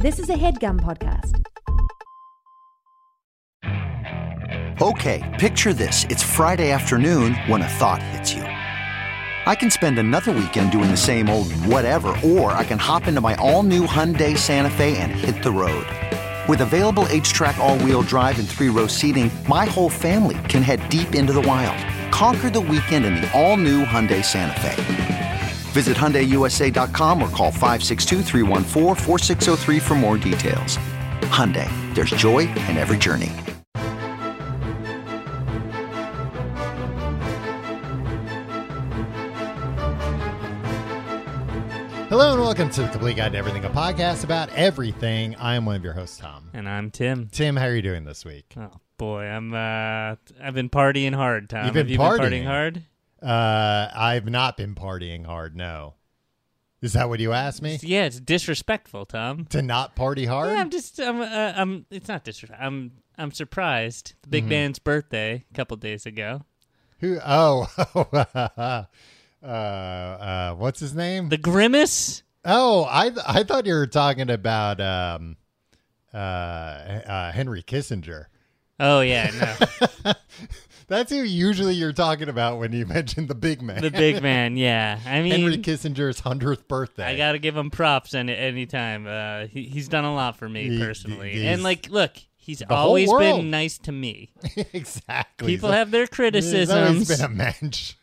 This is a HeadGum podcast. Okay, picture this. It's Friday afternoon when a thought hits you. I can spend another weekend doing the same old whatever, or I can hop into my all-new Hyundai Santa Fe and hit the road. With available H-Track all-wheel drive and 3-row seating, my whole family can head deep into the wild. Conquer the weekend in the all-new Hyundai Santa Fe. Visit HyundaiUSA.com or call 562-314-4603 for more details. Hyundai, there's joy in every journey. Hello and welcome to the Complete Guide to Everything, a podcast about everything. I am one of your hosts, Tom. And I'm Tim. Tim, how are you doing this week? Oh boy, I've been partying hard, Tom. You've been Have you partying? been partying hard? I've not been partying hard, no. Is that what you asked me? Yeah, it's disrespectful, Tom. To not party hard? Yeah, it's not disrespectful. I'm surprised. The big man's birthday a couple days ago. Who? Oh, what's his name? The Grimace? Oh, I thought you were talking about Henry Kissinger. Oh yeah, no. That's who usually you're talking about when you mention the big man. The big man, yeah. I mean, Henry Kissinger's 100th birthday. I got to give him props any time. He's done a lot for me personally. And look, he's always been nice to me. Exactly. People have their criticisms. He's always been a mensch.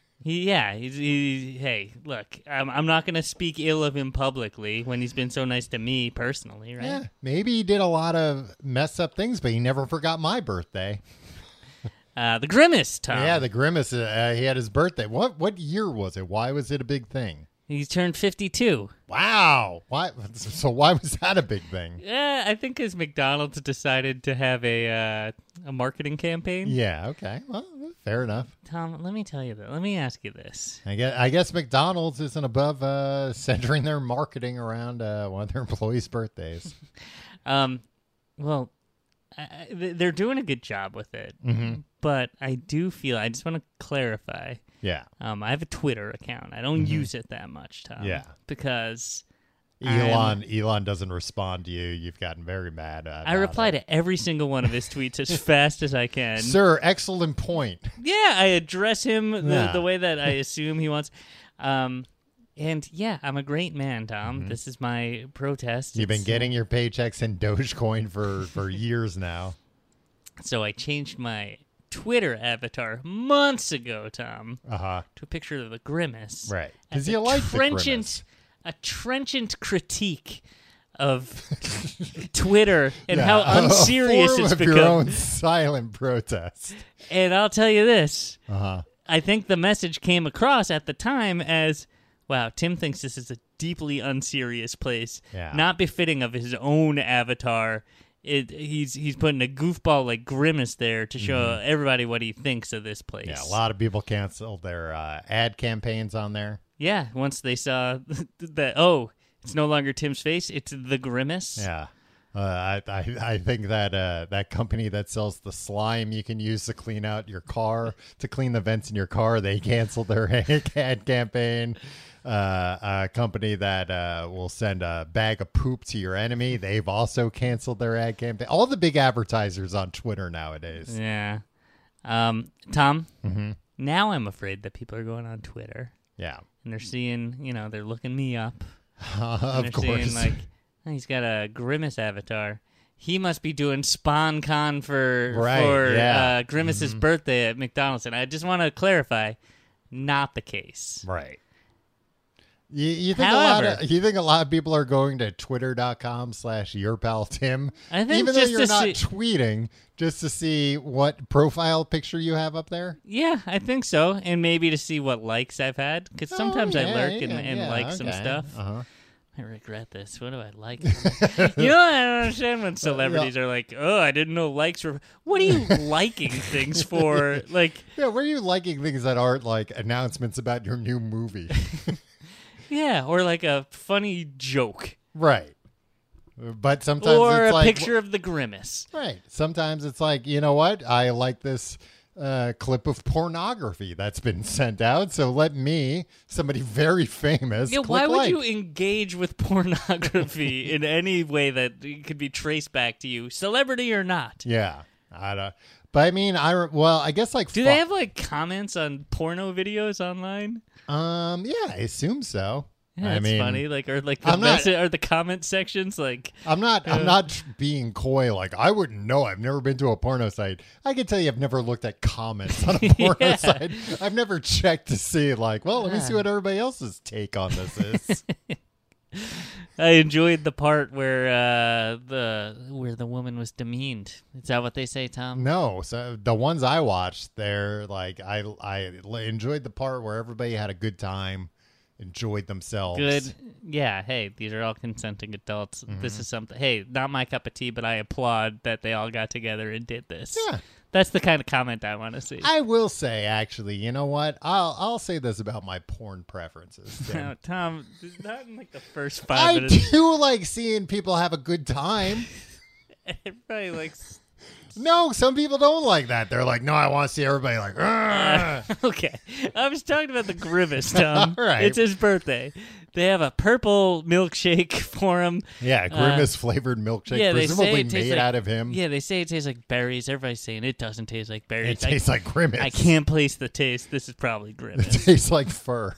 Hey, look, I'm not going to speak ill of him publicly when he's been so nice to me personally, right? Yeah, maybe he did a lot of messed up things, but he never forgot my birthday. The Grimace, Tom. Yeah, the Grimace. He had his birthday. What year was it? Why was it a big thing? He's turned 52. Wow. Why? So why was that a big thing? Yeah, I think because McDonald's decided to have a marketing campaign. Yeah. Okay. Well, fair enough. Tom, let me tell you that. Let me ask you this. I guess McDonald's isn't above centering their marketing around one of their employees' birthdays. Well, they're doing a good job with it, but I do feel I just want to clarify. Yeah. I have a Twitter account. I don't use it that much, Tom. Yeah. Because Elon doesn't respond to you. You've gotten very mad at I reply to every single one of his tweets as fast as I can. Sir, excellent point. Yeah, I address him the way that I assume he wants. And yeah, I'm a great man, Tom. This is my protest. You've been getting your paychecks in Dogecoin for years now. So I changed my Twitter avatar months ago, Tom, to a picture of the Grimace. Right. Because you like the Grimace. A trenchant critique of Twitter and how unserious it's become. Your own silent protest. And I'll tell you this. I think the message came across at the time as, wow, Tim thinks this is a deeply unserious place, not befitting of his own avatar. He's putting a goofball like Grimace there to show everybody what he thinks of this place. Yeah, a lot of people canceled their ad campaigns on there. Yeah, once they saw that, it's no longer Tim's face, it's the Grimace. Yeah. I think that that company that sells the slime you can use to clean out your car, to clean the vents in your car, they canceled their ad campaign. A company that will send a bag of poop to your enemy, they've also canceled their ad campaign. All the big advertisers on Twitter nowadays. Yeah. Tom, now I'm afraid that people are going on Twitter. Yeah. And they're seeing, they're looking me up. Of course. Seeing, he's got a Grimace avatar. He must be doing SpawnCon for Grimace's birthday at McDonald's. And I just want to clarify, not the case. Right. You think a lot of people are going to twitter.com/yourpaltim, I think even though you're not tweeting, just to see what profile picture you have up there? Yeah, I think so. And maybe to see what likes I've had. Because sometimes I lurk and like some stuff. I regret this. What do I like? I don't understand when celebrities are like, oh, I didn't know likes were... What are you liking things for? Where are you liking things that aren't like announcements about your new movie? Yeah, or like a funny joke. Right. But sometimes or it's a like... picture of the Grimace. Right. Sometimes it's like, you know what? I like this clip of pornography that's been sent out. So let me, somebody very famous, why would like. you engage with pornography in any way that it could be traced back to you, celebrity or not? Yeah, I don't. But I mean, I guess like. Do they have like comments on porno videos online? Yeah, I assume so. Yeah, I mean, funny. Like, or like the comment sections. Like, I'm not being coy. Like, I wouldn't know. I've never been to a porno site. I can tell you, I've never looked at comments on a porno site. I've never checked to see. Like, well, let me see what everybody else's take on this is. I enjoyed the part where the woman was demeaned. Is that what they say, Tom? No. So the ones I watched, they're like, I enjoyed the part where everybody had a good time. Enjoyed themselves. Good. Yeah. Hey, these are all consenting adults. Mm-hmm. This is something. Hey, not my cup of tea, but I applaud that they all got together and did this. Yeah. That's the kind of comment I want to see. I will say, actually, you know what? I'll say this about my porn preferences. No, Tom, not in like the first 5 minutes. I do like seeing people have a good time. Everybody likes. No, some people don't like that. They're like, no, I want to see everybody like, okay. I was talking about the Grimace, Tom. All right. It's his birthday. They have a purple milkshake for him. Yeah, Grimace flavored milkshake, yeah, presumably made out of him. Yeah, they say it tastes like berries. Everybody's saying it doesn't taste like berries. It tastes like Grimace. I can't place the taste. This is probably Grimace. It tastes like fur.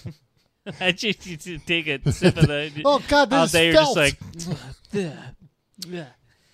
I just you take a sip of the. Oh God, this is felt. You're just like.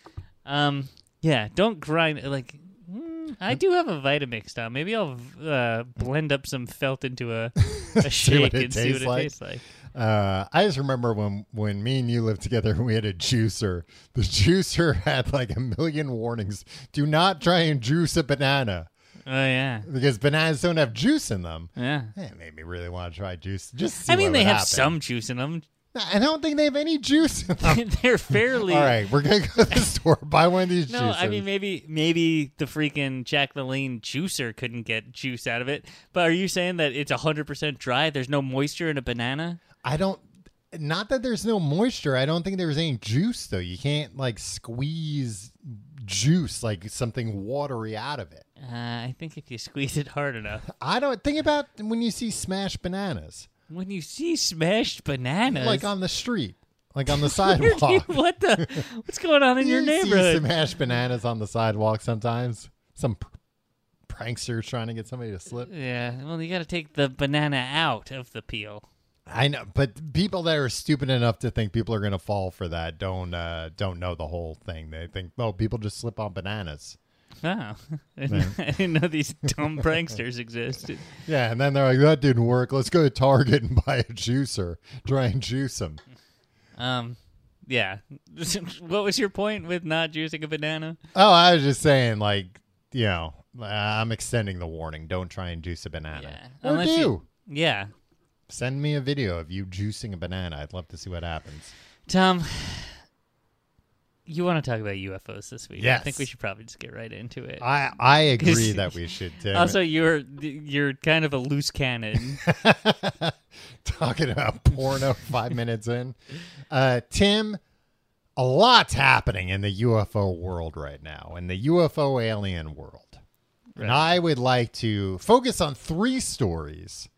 Yeah, don't grind like. I do have a Vitamix now. Maybe I'll blend up some felt into a shake and see what it tastes like. I just remember when me and you lived together and we had a juicer. The juicer had like a million warnings. Do not try and juice a banana. Oh, yeah. Because bananas don't have juice in them. Yeah. It made me really want to try juice. Just see I mean, what they would have happen. some juice in them. I don't think they have any juice in them. They're fairly. All right, we're going to go to the store, buy one of these No, juicers. I mean, maybe the freaking Jack LaLanne juicer couldn't get juice out of it. But are you saying that it's 100% dry? There's no moisture in a banana? Not that there's no moisture. I don't think there's any juice, though. You can't, like, squeeze juice, like something watery out of it. I think if you squeeze it hard enough. I don't think about when you see smashed bananas. When you see smashed bananas, like on the street, like on the sidewalk. What's going on in your neighborhood? See smashed bananas on the sidewalk sometimes. Some pranksters trying to get somebody to slip. Yeah, well, you got to take the banana out of the peel. I know, but people that are stupid enough to think people are going to fall for that don't know the whole thing. They think, oh, people just slip on bananas. Oh, I didn't know these dumb pranksters existed. Yeah, and then they're like, that didn't work. Let's go to Target and buy a juicer. Try and juice them. Yeah. What was your point with not juicing a banana? Oh, I was just saying, like, you know, I'm extending the warning. Don't try and juice a banana. Yeah. Or do. Yeah. Send me a video of you juicing a banana. I'd love to see what happens. Tom, you want to talk about UFOs this week? Yes. I think we should probably just get right into it. I agree that we should, Tim. Also, you're kind of a loose cannon. Talking about porno 5 minutes in. Tim, a lot's happening in the UFO world right now, in the UFO alien world. Right. And I would like to focus on 3 stories.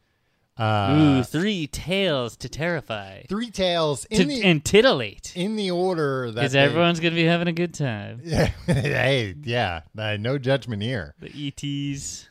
3 tales to terrify. 3 tales and titillate. In the order that because everyone's going to be having a good time. Yeah, hey, yeah, no judgment here. The ETs,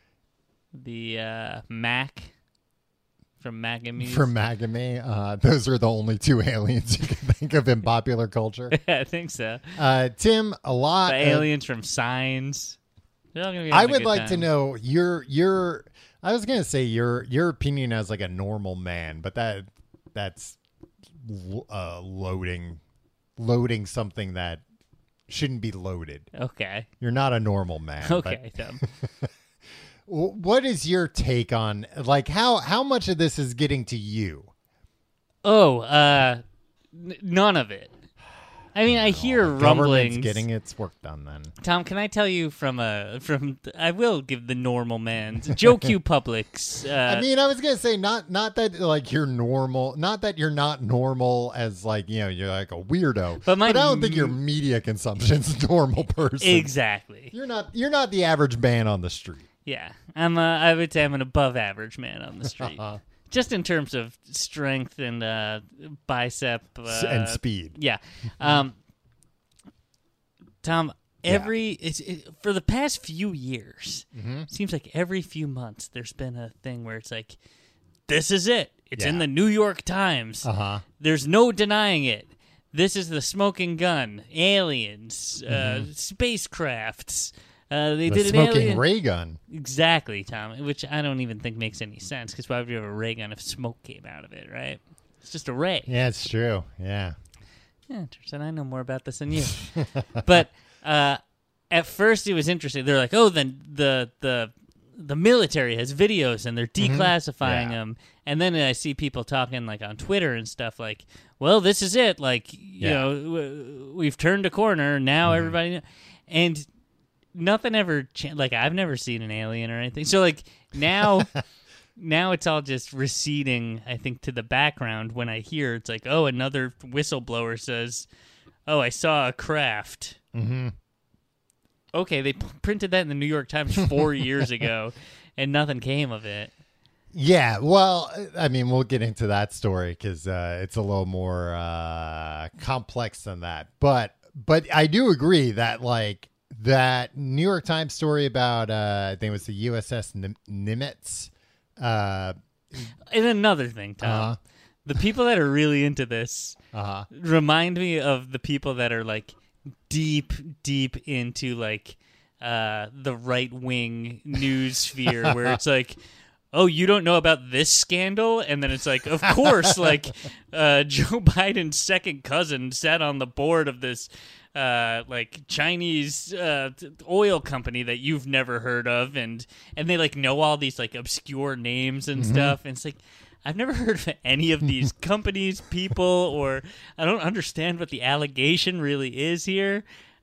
the Mac from Mac and Me. From Mac and Me, those are the only 2 aliens you can think of in popular culture. Yeah, I think so. Tim, a lot. The aliens from Signs. They're all gonna be I would like time. to know your. I was gonna say your opinion as like a normal man, but that's loading something that shouldn't be loaded. Okay, you're not a normal man. Okay, Tom. What is your take on like how much of this is getting to you? Oh, none of it. I mean, I hear the rumblings. Government's getting its work done then. Tom, can I tell you I will give the normal man's Joe Q Publix. I mean, I was gonna say not that like you're normal, not that you're not normal as like you're like a weirdo, but I don't think your media consumption's a normal person. Exactly. You're not the average man on the street. Yeah, I would say I'm an above average man on the street. Just in terms of strength and bicep and speed. Yeah. Tom, for the past few years, it seems like every few months there's been a thing where it's like, this is it. It's in the New York Times. There's no denying it. This is the smoking gun. Aliens. Spacecrafts. They did an alien ray gun. Exactly, Tom. Which I don't even think makes any sense, because why would you have a ray gun if smoke came out of it, right? It's just a ray. Yeah, it's true. Yeah. Yeah, turns out I know more about this than you. But at first it was interesting. They're like, oh, then the military has videos and they're declassifying them. And then I see people talking like on Twitter and stuff like, well, this is it. Like, you know, we've turned a corner. Now everybody knows. And nothing ever like I've never seen an alien or anything. So like now it's all just receding, I think, to the background. When I hear it's like, oh, another whistleblower says, oh, I saw a craft. Okay, they printed that in the New York Times 4 years ago and nothing came of it. Yeah, well, I mean, we'll get into that story because it's a little more complex than that. But I do agree that like that New York Times story about I think it was the USS Nimitz. And another thing, Tom, the people that are really into this remind me of the people that are like deep into like the right wing news sphere, where it's like, oh, you don't know about this scandal? And then it's like, of course, like Joe Biden's second cousin sat on the board of this like Chinese oil company that you've never heard of, and they like know all these like obscure names and stuff, and it's like, I've never heard of any of these companies, people, or I don't understand what the allegation really is here.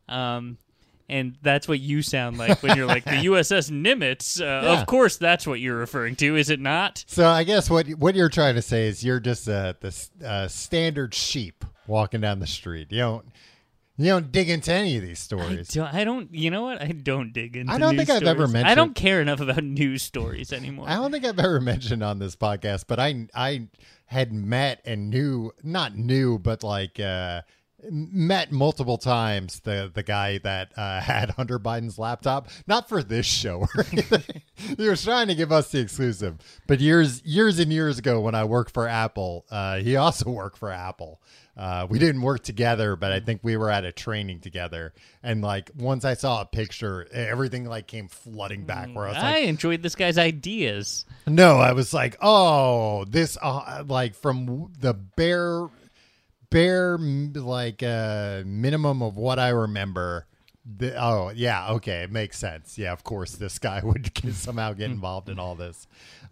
And that's what you sound like when you're like the USS Nimitz. Of course, that's what you're referring to, is it not? So I guess what you're trying to say is you're just the standard sheep walking down the street. You don't dig into any of these stories. I don't. You know what? I don't dig into. I don't think I've ever mentioned. I don't care enough about news stories anymore. I don't think I've ever mentioned on this podcast, but I had met and but like met multiple times the guy that had Hunter Biden's laptop. Not for this show or anything. He was trying to give us the exclusive. But years and years ago, when I worked for Apple, he also worked for Apple. We didn't work together, but I think we were at a training together. And like once I saw a picture, everything like came flooding back. Where I enjoyed this guy's ideas. No, I was like, oh, this like from the bare like minimum of what I remember. Okay, it makes sense. Yeah, of course, this guy would somehow get involved in all this.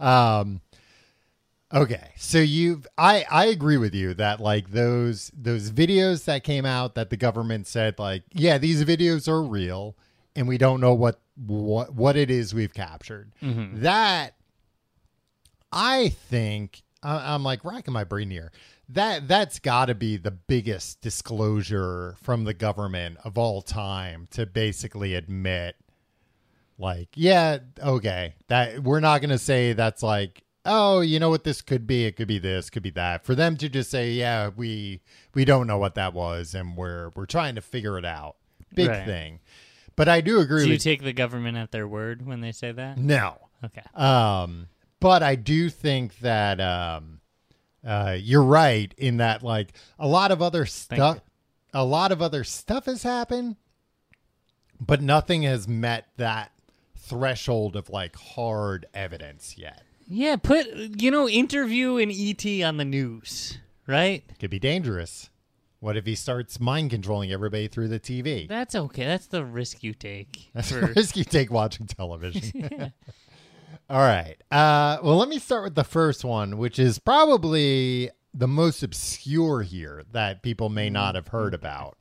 Okay, so I agree with you that like those videos that came out that the government said like, yeah, these videos are real and we don't know what it is we've captured. That I think I'm like racking my brain here. That's got to be the biggest disclosure from the government of all time, to basically admit like, yeah, okay, that we're not going to say that's like, oh, you know what this could be? It could be this, could be that. For them to just say, yeah, we don't know what that was, and we're trying to figure it out. Big thing. But I do agree. Do you take the government at their word when they say that? No. Okay. But I do think that you're right in that like a lot of other stuff has happened, but nothing has met that threshold of like hard evidence yet. Yeah, put interview an ET on the news, right? Could be dangerous. What if he starts mind controlling everybody through the TV? That's okay. That's the risk you take. That's the risk you take watching television. Yeah. All right. Well, let me start with the first one, which is probably the most obscure here that people may not have heard about.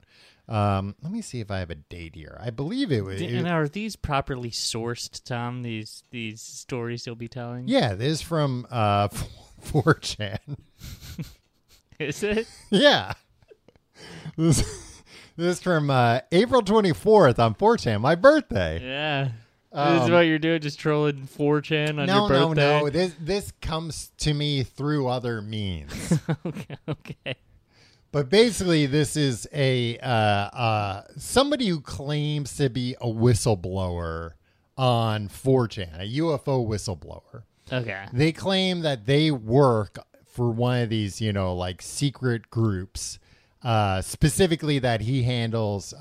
Let me see if I have a date here. I believe it was. And are these properly sourced, Tom? These stories you'll be telling? Yeah, this is from 4chan. Is it? Yeah. This is from April 24th on 4chan, my birthday. Yeah. This is what you're doing, just trolling 4chan on your birthday? No. This comes to me through other means. Okay. But basically, this is a somebody who claims to be a whistleblower on 4chan, a UFO whistleblower. Okay. They claim that they work for one of these, like secret groups, specifically that he handles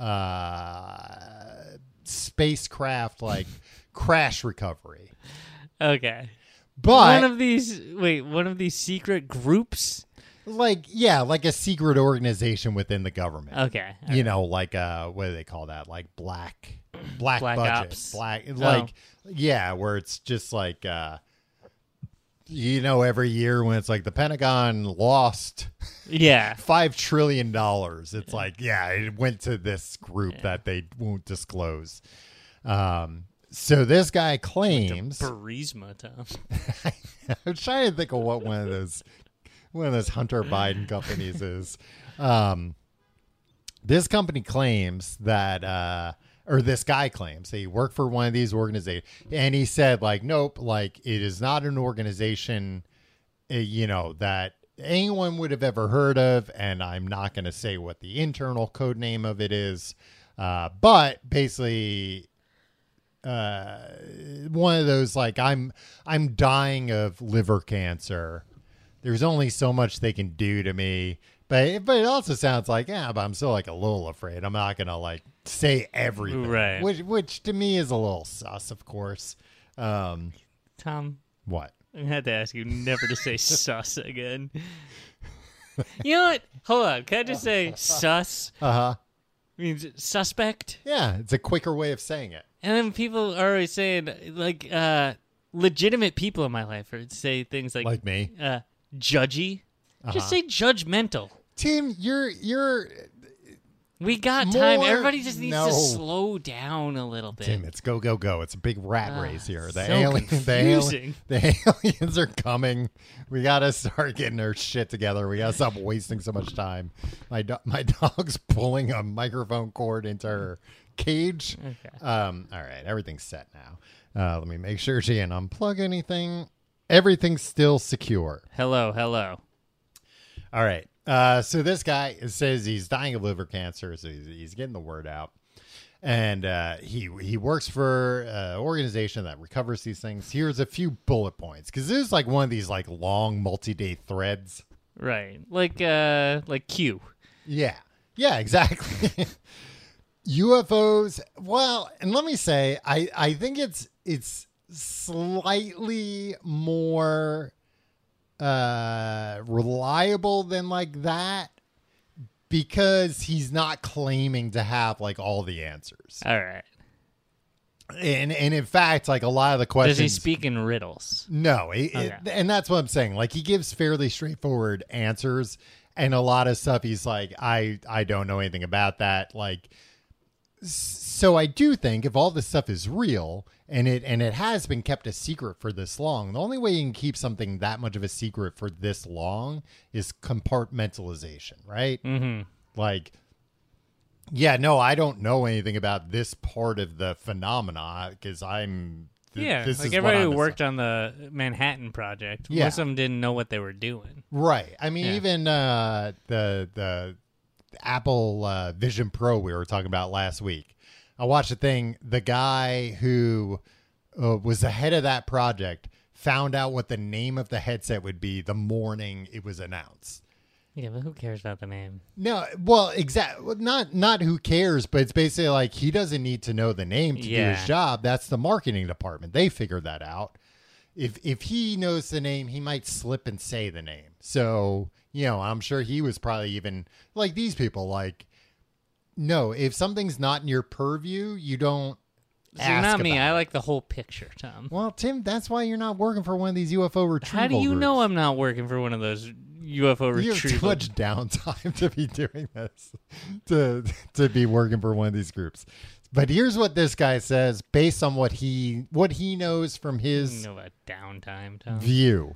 spacecraft like crash recovery. Okay. But one of these secret groups? Like a secret organization within the government. Okay. Like what do they call that? Like black budget. Ops. Where it's just like every year when it's like the Pentagon lost $5 trillion. It's like, it went to this group that they won't disclose. So this guy claims Burisma, Tom. I'm trying to think of what one of those Hunter Biden companies is. This company claims that or this guy claims that he worked for one of these organizations, and he said, like, nope, like, it is not an organization, that anyone would have ever heard of, and I'm not going to say what the internal code name of it is, but basically, one of those, like, I'm dying of liver cancer. There's only so much they can do to me. But it also sounds like, but I'm still like a little afraid. I'm not going to like say everything. Right. Which to me is a little sus, of course. Tom. What? I had to ask you never to say sus again. You know what? Hold on. Can I just say sus? Uh-huh. Means suspect? Yeah, it's a quicker way of saying it. And then people are always saying, like, legitimate people in my life would say things like me. Judgy. Just say judgmental. Tim, you're we got time. Everybody just needs to slow down a little bit. Tim, it's go. It's a big rat race here. The aliens are coming. We got to start getting our shit together. We got to stop wasting so much time. My dog's pulling a microphone cord into her cage. Okay. All right, everything's set now. Let me make sure she didn't unplug anything. Everything's still secure. Hello. All right. So this guy says he's dying of liver cancer, so he's getting the word out. And he works for an organization that recovers these things. Here's a few bullet points, because this is like one of these like long multi-day threads. Right. Like Q. Yeah, exactly. UFOs. Well, and let me say, I think it's slightly more reliable than like that, because he's not claiming to have like all the answers. All right. And in fact, like a lot of the questions, does he speak in riddles? No. And that's what I'm saying. Like, he gives fairly straightforward answers, and a lot of stuff he's like, I don't know anything about that. Like, so I do think if all this stuff is real and it has been kept a secret for this long, the only way you can keep something that much of a secret for this long is compartmentalization, right? Mm-hmm. Like, I don't know anything about this part of the phenomena because I'm... This like everybody who worked on the Manhattan Project, most of them didn't know what they were doing. Right. I mean, even the Apple Vision Pro we were talking about last week. I watched a thing. The guy who was the head of that project found out what the name of the headset would be the morning it was announced. Yeah, but who cares about the name? No, well, exactly. Not who cares, but it's basically like he doesn't need to know the name to do his job. That's the marketing department. They figured that out. If he knows the name, he might slip and say the name. So, I'm sure he was probably even like these people. Like, no, if something's not in your purview, you don't. See, not me. I like the whole picture, Tom. Well, Tim, that's why you're not working for one of these UFO retrieval How do you groups. know I'm not working for one of those UFO You have retrieval. too much downtime to be doing this, to be working for one of these groups. But here's what this guy says based on what he knows from his about downtime, Tom. view.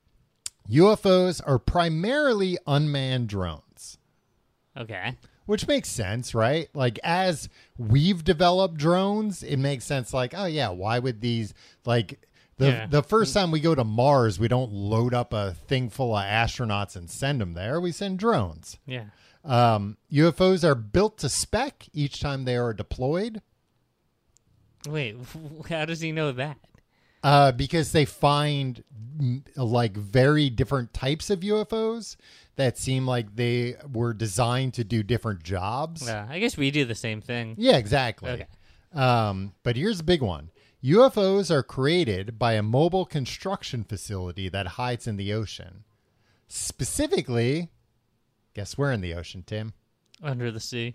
UFOs are primarily unmanned drones. Okay. Which makes sense, right? Like, as we've developed drones, it makes sense. Like, oh yeah, why would these, like, the first time we go to Mars, we don't load up a thing full of astronauts and send them there. We send drones. Yeah. UFOs are built to spec each time they are deployed. Wait, how does he know that? Because they find like very different types of UFOs that seem like they were designed to do different jobs. Yeah, I guess we do the same thing. Yeah, exactly. Okay. But here's a big one. UFOs are created by a mobile construction facility that hides in the ocean. Specifically, guess where in the ocean, Tim? Under the sea.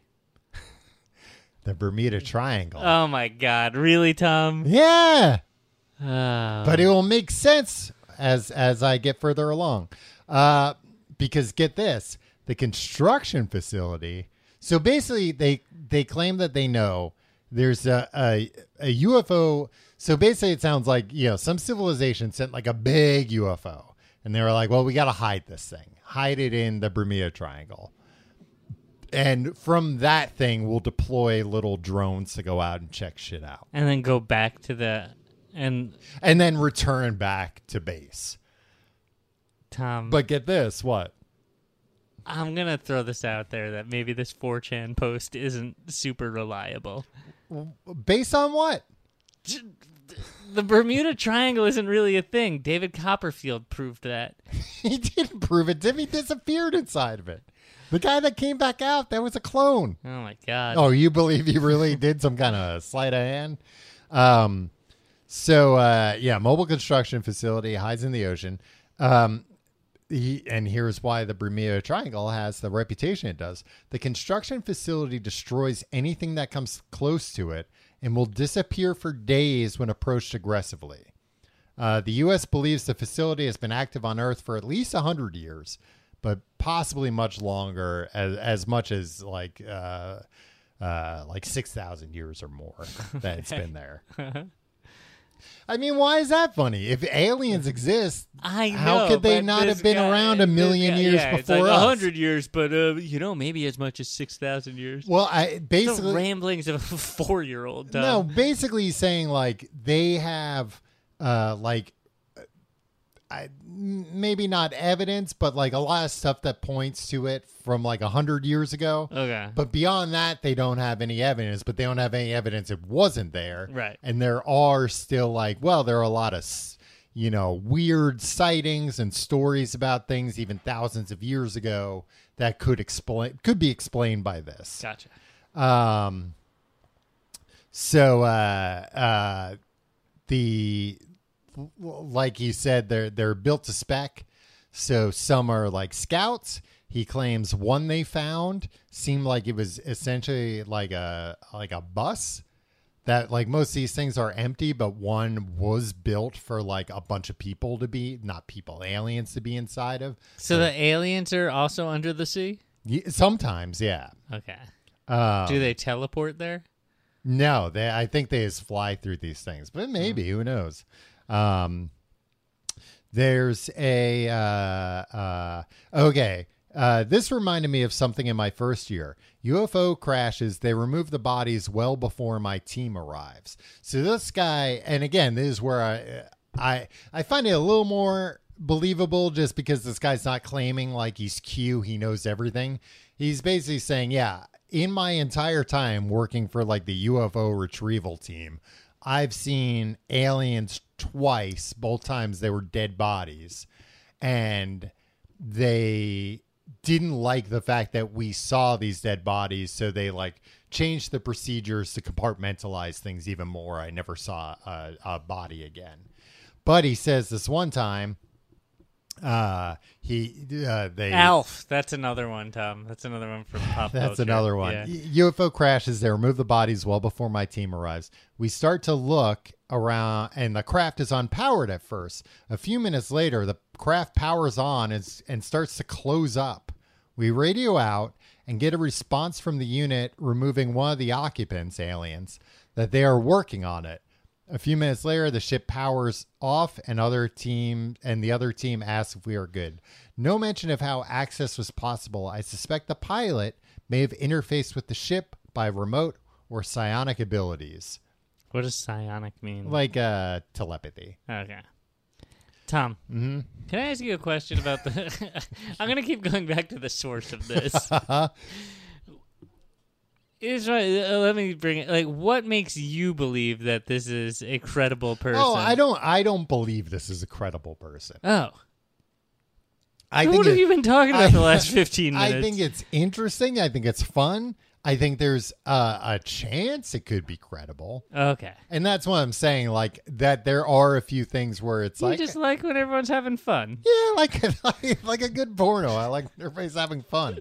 The Bermuda Triangle. Oh my God! Really, Tom? Yeah. Oh. But it will make sense as I get further along. Because get this, the construction facility. So basically they claim that they know there's a UFO. So basically it sounds like, some civilization sent like a big UFO and they were like, well, we got to hide this thing, hide it in the Bermuda Triangle. And from that thing, we'll deploy little drones to go out and check shit out. And then go back to the... And then return back to base. Tom... But get this, what? I'm going to throw this out there that maybe this 4chan post isn't super reliable. Based on what? The Bermuda Triangle isn't really a thing. David Copperfield proved that. He didn't prove it. He disappeared inside of it. The guy that came back out, that was a clone. Oh, my God. Oh, you believe he really did some kind of sleight of hand? Mobile construction facility hides in the ocean. And here's why the Bermuda Triangle has the reputation it does. The construction facility destroys anything that comes close to it and will disappear for days when approached aggressively. The U.S. believes the facility has been active on Earth for at least 100 years, but possibly much longer, as much as like 6,000 years or more that it's been there. I mean, why is that funny? If aliens exist, how could they not have been around a million years before it's like us? 100 years, but maybe as much as 6,000 years. Well, The ramblings of a 4-year-old. No, basically saying like they have maybe not evidence, but like a lot of stuff that points to it from like 100 years ago. Okay. But beyond that, they don't have any evidence, but they don't have any evidence it wasn't there. Right. And there are still there are a lot of, weird sightings and stories about things even thousands of years ago that could be explained by this. Gotcha. Like you said, they're built to spec. So some are like scouts. He claims one they found seemed like it was essentially like a bus that, like, most of these things are empty, but one was built for like a bunch of people to be, not people, aliens to be inside of. So the aliens are also under the sea? Sometimes, yeah. Okay. Do they teleport there? No, I think they just fly through these things, but maybe, who knows? There's this reminded me of something in my first year. UFO crashes, they remove the bodies well before my team arrives. So this guy, and again, this is where I find it a little more believable, just because this guy's not claiming like he's Q, he knows everything. He's basically saying, yeah, in my entire time working for like the UFO retrieval team, I've seen aliens twice. Both times they were dead bodies, and they didn't like the fact that we saw these dead bodies, so they like changed the procedures to compartmentalize things even more. I never saw a body again. But he says this one time They Alf. That's another one, Tom. That's another one from pop culture. That's another one. Yeah. UFO crashes. They remove the bodies well before my team arrives. We start to look around, and the craft is unpowered at first. A few minutes later, the craft powers on and starts to close up. We radio out and get a response from the unit removing one of the occupants, aliens, that they are working on it. A few minutes later, the ship powers off, and the other team asks if we are good. No mention of how access was possible. I suspect the pilot may have interfaced with the ship by remote or psionic abilities. What does psionic mean? Like telepathy. Okay. Tom, can I ask you a question about the... I'm going to keep going back to the source of this. Let me bring it. Like, what makes you believe that this is a credible person? Oh, I don't believe this is a credible person. Oh. What have you been talking about the last 15 minutes? I think it's interesting. I think it's fun. I think there's a chance it could be credible. Okay. And that's what I'm saying, like, that there are a few things where it's you just like when everyone's having fun. Yeah, like a good porno. I like when everybody's having fun.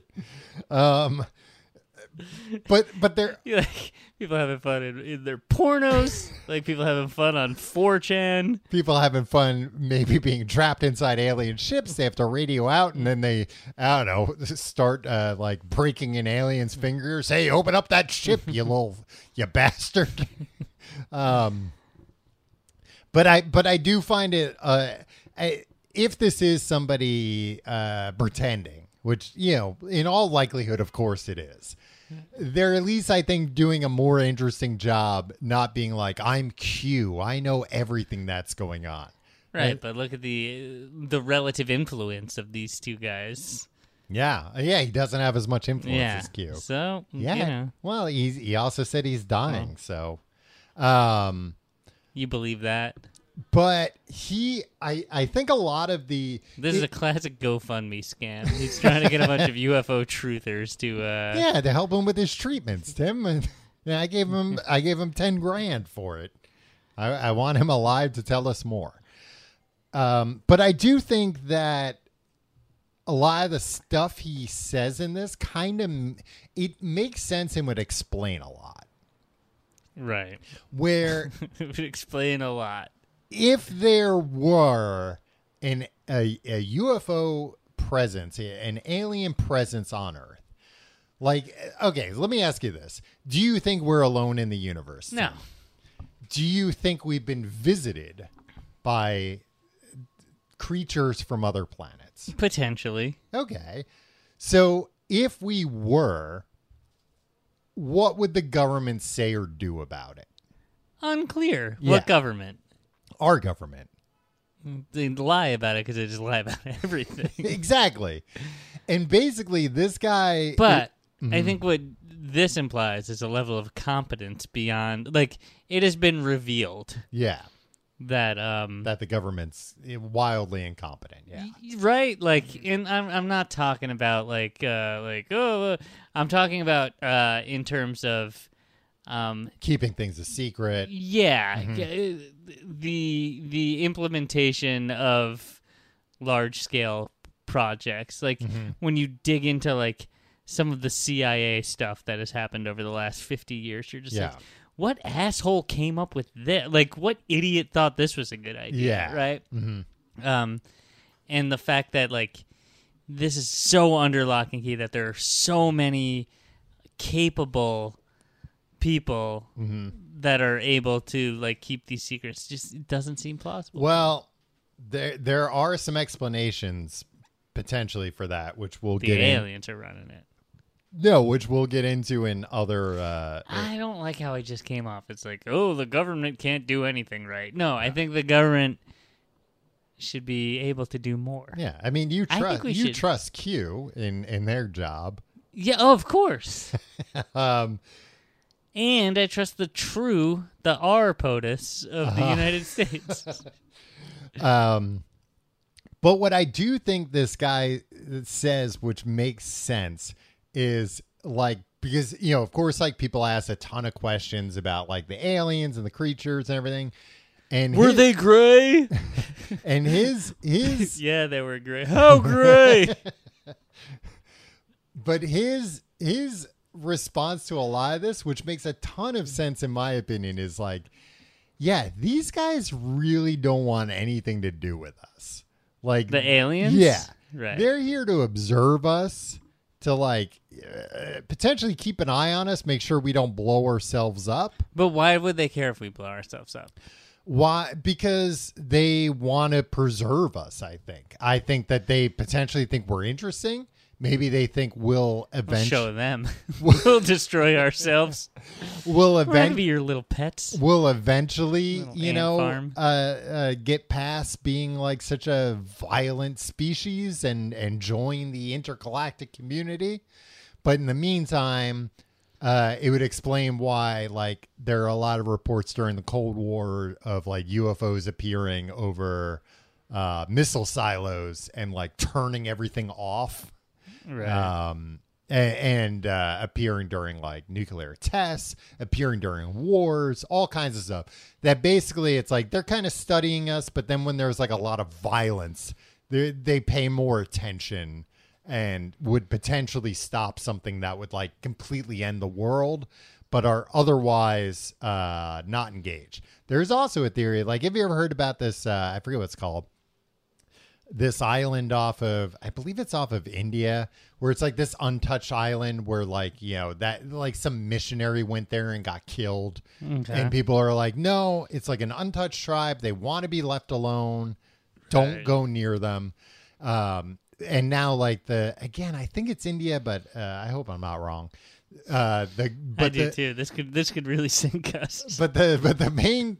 But there, you like people having fun in their pornos, like people having fun on 4chan. People having fun maybe being trapped inside alien ships. They have to radio out, and then they, I don't know, start like breaking an alien's fingers. Hey, open up that ship, you bastard. But I do find it, if this is somebody pretending, which, in all likelihood, of course it is. They're at least, I think, doing a more interesting job not being like, I'm Q. I know everything that's going on. Right, but look at the relative influence of these two guys. Yeah, he doesn't have as much influence as Q. So, Well, he also said he's dying, so... You believe that? But I think a lot of This is a classic GoFundMe scam. He's trying to get a bunch of UFO truthers to to help him with his treatments, Tim. And I gave him $10,000 for it. I want him alive to tell us more. But I do think that a lot of the stuff he says in this it makes sense and would explain a lot. Right. Where it would explain a lot. If there were a UFO presence, an alien presence on Earth, like, okay, let me ask you this. Do you think we're alone in the universe? No. Do you think we've been visited by creatures from other planets? Potentially. Okay. So if we were, what would the government say or do about it? Unclear. Yeah. What government? Our government. They lie about it because they just lie about everything. Exactly. And basically, this guy... But I think what this implies is a level of competence beyond... Like, it has been revealed. Yeah. That the government's wildly incompetent. Yeah. Right? Like, and I'm not talking about, I'm talking about in terms of... keeping things a secret. Yeah. The implementation of large scale projects. Like when you dig into like some of the CIA stuff that has happened over the last 50 years, you're just like, what asshole came up with this? Like, what idiot thought this was a good idea? Yeah. Right? And the fact that like this is so under lock and key that there are so many capable people that are able to like keep these secrets just doesn't seem plausible. Well, there are some explanations potentially for that, which we'll the get aliens are running it. No, which we'll get into in other... I don't like how it just came off. It's like, oh, the government can't do anything right. No, I think the government should be able to do more. Yeah, I mean, you trust Q in their job. Yeah, oh, of course. And I trust the R POTUS of the United States. But what I do think this guy says, which makes sense, is like, because, of course, like people ask a ton of questions about like the aliens and the creatures and everything. And were they gray? And his yeah, they were great. How great! But his response to a lot of this, which makes a ton of sense in my opinion, is like, yeah, these guys really don't want anything to do with us. Like the aliens? Yeah. Right. They're here to observe us, to like potentially keep an eye on us, make sure we don't blow ourselves up. But why would they care if we blow ourselves up? Why? Because they want to preserve us, I think. I think that they potentially think we're interesting. Maybe they think we'll eventually show them. We'll destroy ourselves. We'll be your little pets. We'll eventually, farm. Get past being like such a violent species and join the intergalactic community. But in the meantime, it would explain why, like, there are a lot of reports during the Cold War of like UFOs appearing over missile silos and like turning everything off. Right. And appearing during like nuclear tests, appearing during wars, all kinds of stuff. That basically it's like they're kind of studying us, but then when there's like a lot of violence, they pay more attention and would potentially stop something that would like completely end the world, but are otherwise not engaged. There's also a theory, like, have you ever heard about this? I forget what it's called. This island off of, I believe it's off of India, where it's like this untouched island where like, that like some missionary went there and got killed. Okay. And people are like, no, it's like an untouched tribe. They want to be left alone. Don't go near them. And now like again, I think it's India, but I hope I'm not wrong. I do too. This could really sink us. But the main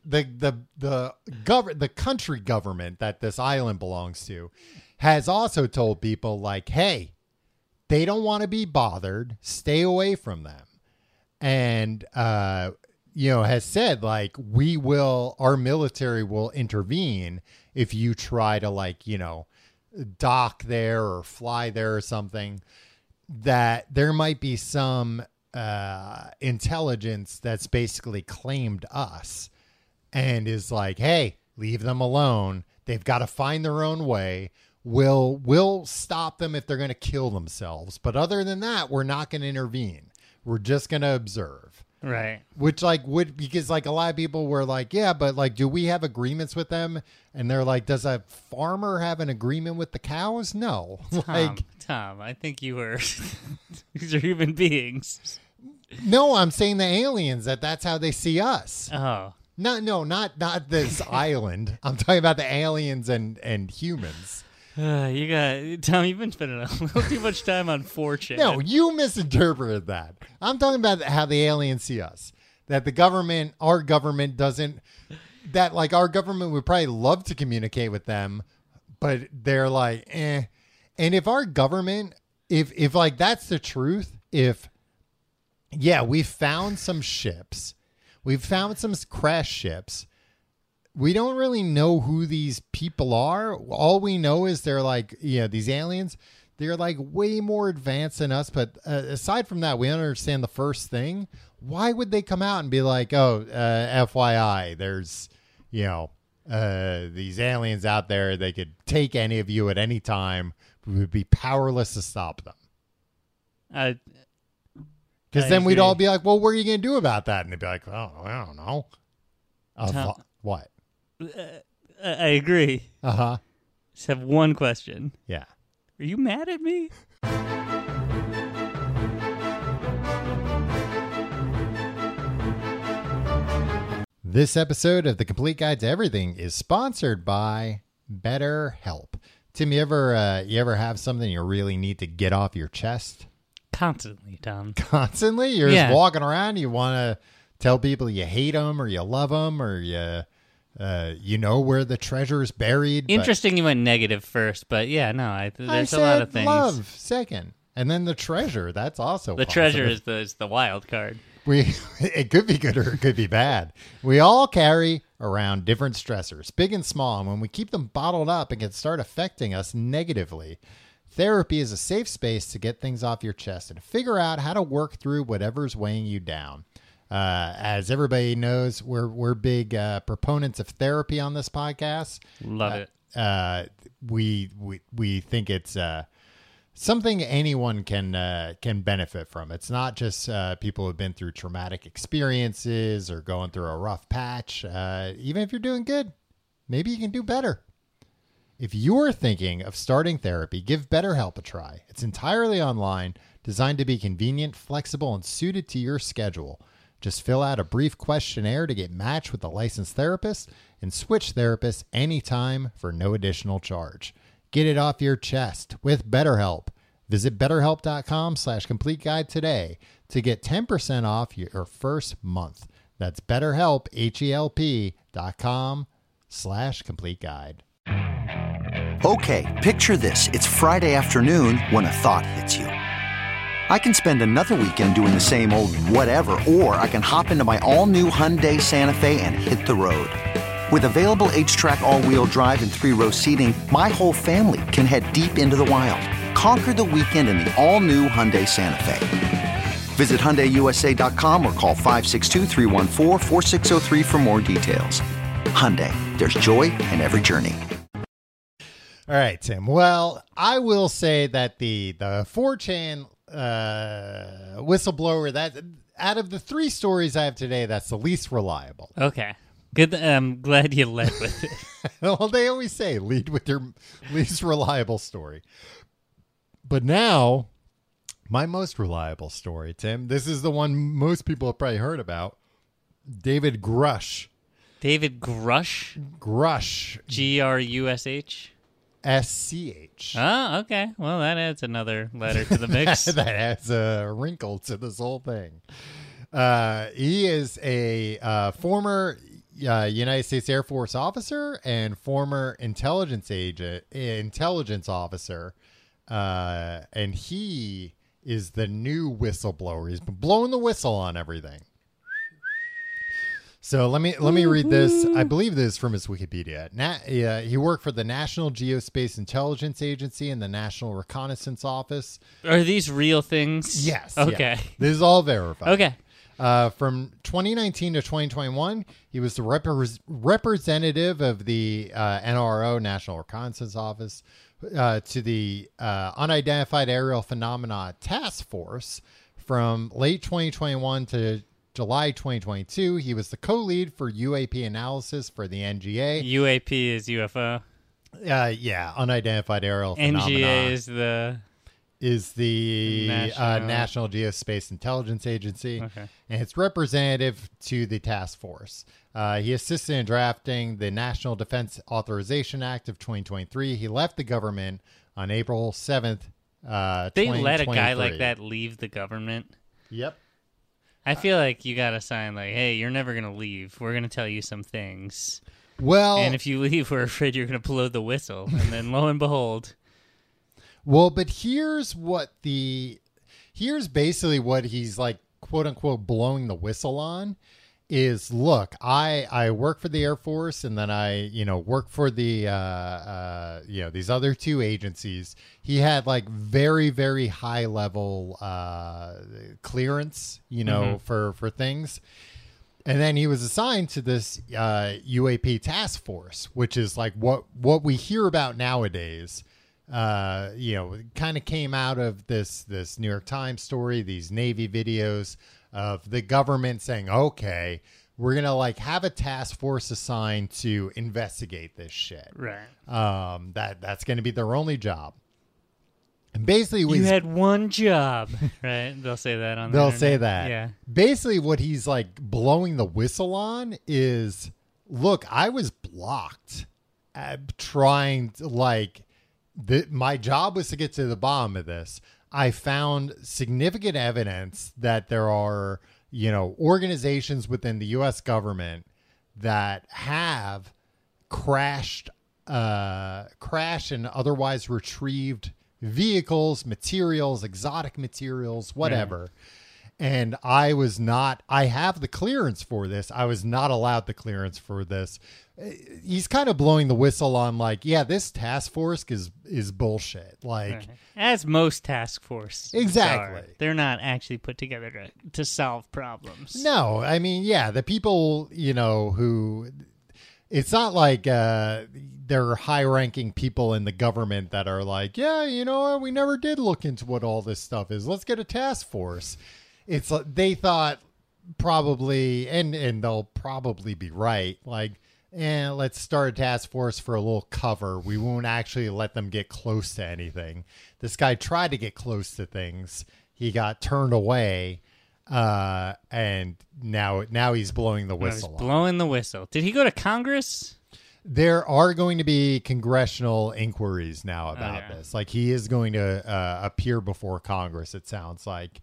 the country government that this island belongs to has also told people like, hey, they don't want to be bothered. Stay away from them. And has said like, our military will intervene if you try to like, dock there or fly there or something. That there might be some intelligence that's basically claimed us and is like, hey, leave them alone. They've got to find their own way. We'll stop them if they're going to kill themselves. But other than that, we're not going to intervene. We're just going to observe. Right. Which because like a lot of people were like, yeah, but like, do we have agreements with them? And they're like, does a farmer have an agreement with the cows? No. Tom, I think you were, these are human beings. No, I'm saying the aliens, that's how they see us. Oh. No, not this island. I'm talking about the aliens and humans. Tom, you've been spending a little too much time on 4chan. No, you misinterpreted that. I'm talking about how the aliens see us. That our government doesn't, that like our government would probably love to communicate with them, but they're like, eh. And if our government, if like that's the truth, we found some ships, we've found some crashed ships. We don't really know who these people are. All we know is they're like, these aliens, they're like way more advanced than us. But aside from that, we understand the first thing. Why would they come out and be like, oh, FYI, there's, these aliens out there. They could take any of you at any time. We would be powerless to stop them. Because then we'd all be like, well, what are you going to do about that? And they'd be like, oh, I don't know. What? I agree. Uh-huh. Just have one question. Yeah. Are you mad at me? This episode of The Complete Guide to Everything is sponsored by BetterHelp. Tim, you ever have something you really need to get off your chest? Constantly, Tom. Constantly? You're just walking around. You want to tell people you hate them or you love them or you know where the treasure is buried. Interesting you went negative first, but there's a lot of things. Love second. And then the treasure, that's also the positive. treasure is the wild card. It could be good or it could be bad. We all carry around different stressors, big and small, and when we keep them bottled up, it can start affecting us negatively. Therapy is a safe space to get things off your chest and figure out how to work through whatever's weighing you down. As everybody knows, we're big proponents of therapy on this podcast. Love it. We think it's something anyone can benefit from. It's not just people who've been through traumatic experiences or going through a rough patch. Even if you're doing good, maybe you can do better. If you're thinking of starting therapy, give BetterHelp a try. It's entirely online, designed to be convenient, flexible, and suited to your schedule. Just fill out a brief questionnaire to get matched with a licensed therapist and switch therapists anytime for no additional charge. Get it off your chest with BetterHelp. Visit BetterHelp.com/complete-guide today to get 10% off your first month. That's BetterHelp, HELP.com/complete-guide. Okay, picture this. It's Friday afternoon when a thought hits you. I can spend another weekend doing the same old whatever, or I can hop into my all-new Hyundai Santa Fe and hit the road. With available H-Track all-wheel drive and 3-row seating, my whole family can head deep into the wild. Conquer the weekend in the all-new Hyundai Santa Fe. Visit HyundaiUSA.com or call 562-314-4603 for more details. Hyundai, there's joy in every journey. All right, Tim. Well, I will say that the 4chan whistleblower, that out of the 3 stories I have today, that's the least reliable. Okay. Good. I'm glad you led with it. Well, they always say lead with your least reliable story. But now, my most reliable story, Tim. This is the one most people have probably heard about. David Grusch. David Grusch? Grusch. Grush? SCH. Oh, okay. Well, that adds another letter to the mix. That adds a wrinkle to this whole thing. He is a former United States Air Force officer and former intelligence officer. And he is the new whistleblower. He's been blowing the whistle on everything. So let me read this. I believe this is from his Wikipedia. He worked for the National Geospace Intelligence Agency and the National Reconnaissance Office. Are these real things? Yes. Okay. Yeah. This is all verified. Okay. From 2019 to 2021, he was the representative of the NRO, National Reconnaissance Office, to the Unidentified Aerial Phenomena Task Force. From late 2021 to July 2022, he was the co-lead for UAP analysis for the NGA. UAP is UFO. Yeah, Unidentified Aerial Phenomena. NGA is the National Geospace Intelligence Agency, and it's representative to the task force. He assisted in drafting the National Defense Authorization Act of 2023. He left the government on April 7th, They let a guy like that leave the government? Yep. I feel like you got to sign like, hey, you're never going to leave. We're going to tell you some things. Well, and if you leave, we're afraid you're going to blow the whistle. And then lo and behold. Well, but here's basically what he's like, quote unquote, blowing the whistle on is, look, I work for the Air Force, and then I, work for the, these other 2 agencies. He had like very, very high level clearance, for things. And then he was assigned to this UAP task force, which is like what we hear about nowadays. Kind of came out of this New York Times story, these Navy videos of the government saying, okay, we're going to like have a task force assigned to investigate this shit. Right. That's going to be their only job. And basically, you had one job, right? They'll say that on the They'll internet. say that. Yeah. Basically, what he's like blowing the whistle on is, look, I was blocked trying to my job was to get to the bottom of this. I found significant evidence that there are, organizations within the U.S. government that have crashed and otherwise retrieved vehicles, materials, exotic materials, whatever. And I have the clearance for this. I was not allowed the clearance for this. He's kind of blowing the whistle on like, yeah, this task force is bullshit. Like, as most task force exactly are. They're not actually put together to solve problems. No, I mean, yeah, the people, who it's not like they're high-ranking people in the government that are like, yeah, we never did look into what all this stuff is. Let's get a task force. It's like they thought probably, and they'll probably be right, like, let's start a task force for a little cover. We won't actually let them get close to anything. This guy tried to get close to things. He got turned away, and now he's blowing the whistle. Blowing the whistle. Did he go to Congress? There are going to be congressional inquiries now about this. Like, he is going to appear before Congress, it sounds like.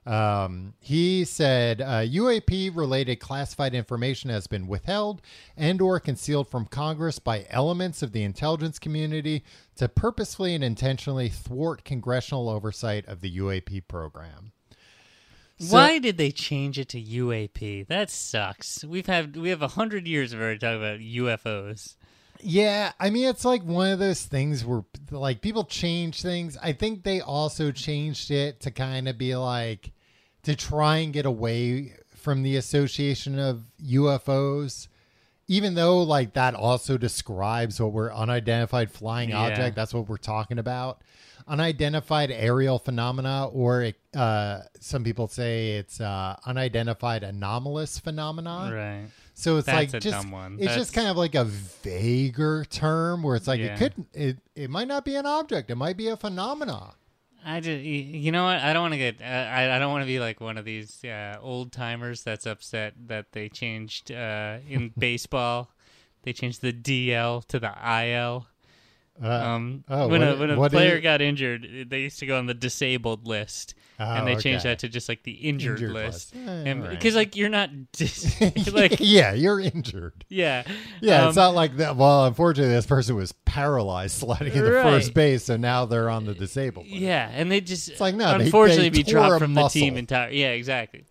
He said UAP-related classified information has been withheld and or concealed from Congress by elements of the intelligence community to purposefully and intentionally thwart congressional oversight of the UAP program. Why did they change it to UAP? That sucks. We have 100 years of already talking about UFOs. Yeah, I mean, it's like one of those things where like people change things. I think they also changed it to kind of be like to try and get away from the association of UFOs, even though like that also describes what we're unidentified flying object. That's what we're talking about. Unidentified aerial phenomena, or some people say it's unidentified anomalous phenomena. Right. So it's That's like a dumb one. It's just kind of like a vaguer term where it's like it might not be an object, it might be a phenomena. You know what? I don't want to get. I don't want to be like one of these old timers that's upset that they changed in baseball. They changed the DL to the IL. When a player got injured, they used to go on the disabled list, and they changed that to just like the injured list. Because like you're not like yeah, you're injured. Yeah, it's not like that. Well, unfortunately, this person was paralyzed sliding into first base, so now they're on the disabled list. Yeah, and they just it's like no, unfortunately they be dropped from muscle. the team entire. Yeah, exactly.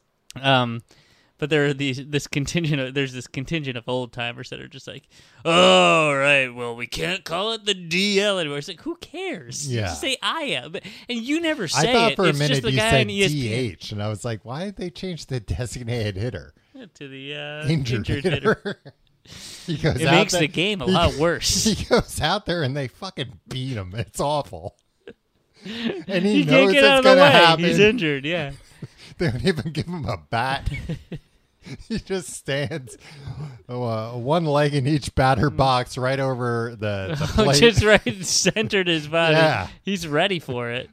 But there are this contingent of old timers that are just like, oh, right, well, we can't call it the DL anymore. It's like, who cares? Yeah. Just say IL. And you never say it. I thought for a minute just the you guy said ESPN. DH, and I was like, why did they change the designated hitter? To the injured hitter. It makes the game a lot worse. He goes out there and they fucking beat him. It's awful. And he can't knows get out it's of going the to way. happen. He's injured, yeah. They don't even give him a bat. He just stands one leg in each batter box right over the plate. Just right centered his body. Yeah. He's ready for it.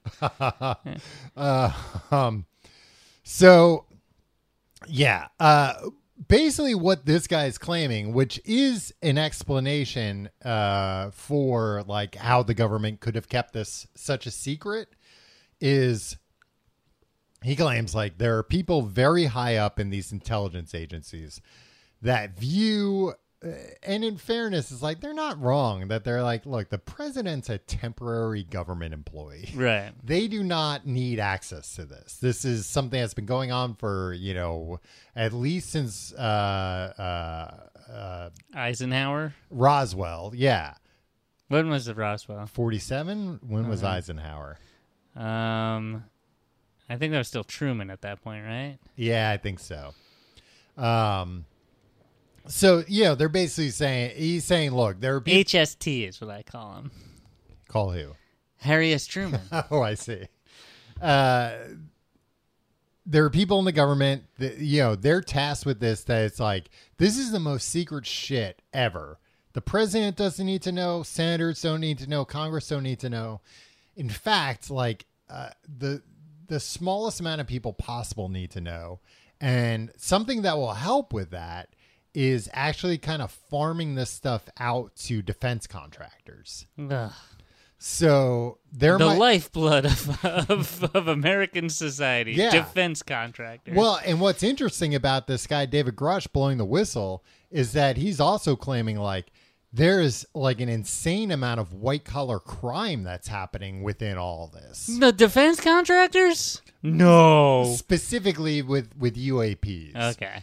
So, yeah. Basically what this guy is claiming, which is an explanation for like how the government could have kept this such a secret, is he claims like there are people very high up in these intelligence agencies that view, and in fairness, it's like they're not wrong, that they're like, look, the president's a temporary government employee. Right. They do not need access to this. This is something that's been going on for, at least since Eisenhower? Roswell. Yeah. When was the Roswell? 47? When was Eisenhower? I think that was still Truman at that point, right? Yeah, I think so. So, they're basically saying, he's saying, look, there are people. HST is what I call him. Call who? Harry S. Truman. Oh, I see. There are people in the government that, they're tasked with this, that it's like, this is the most secret shit ever. The president doesn't need to know. Senators don't need to know. Congress don't need to know. In fact, like, the smallest amount of people possible need to know. And something that will help with that is actually kind of farming this stuff out to defense contractors. Ugh. So the lifeblood of American society, defense contractors. Well, and what's interesting about this guy, David Grush, blowing the whistle, is that he's also claiming like there is like an insane amount of white collar crime that's happening within all this. The defense contractors? No. Specifically with UAPs. Okay.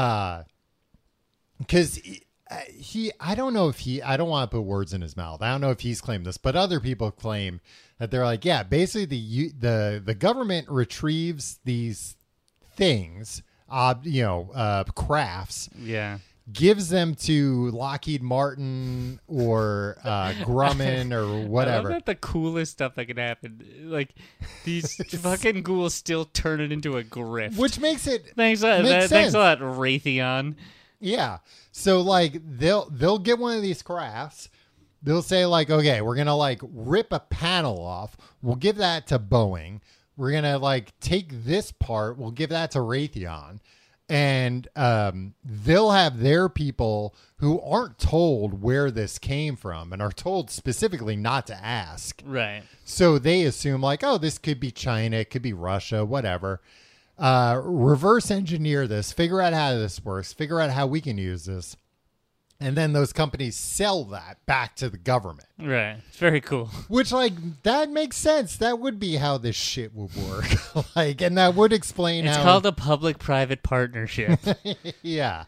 Because I don't know if I don't want to put words in his mouth. I don't know if he's claimed this, but other people claim that they're like, yeah, basically the government retrieves these things, crafts. Yeah. Gives them to Lockheed Martin or Grumman or whatever. I love that the coolest stuff that could happen. Like, these fucking ghouls still turn it into a grift. Which makes it Thanks a lot, Raytheon. Yeah. So, like, they'll get one of these crafts. They'll say, like, okay, we're going to, like, rip a panel off. We'll give that to Boeing. We're going to, like, take this part. We'll give that to Raytheon. And they'll have their people who aren't told where this came from and are told specifically not to ask. Right. So they assume like, oh, this could be China, it could be Russia, whatever. Reverse engineer this, figure out how this works, figure out how we can use this. And then those companies sell that back to the government. Right. It's very cool. Which, like, that makes sense. That would be how this shit would work. Like, and that would explain It's called a public-private partnership. Yeah.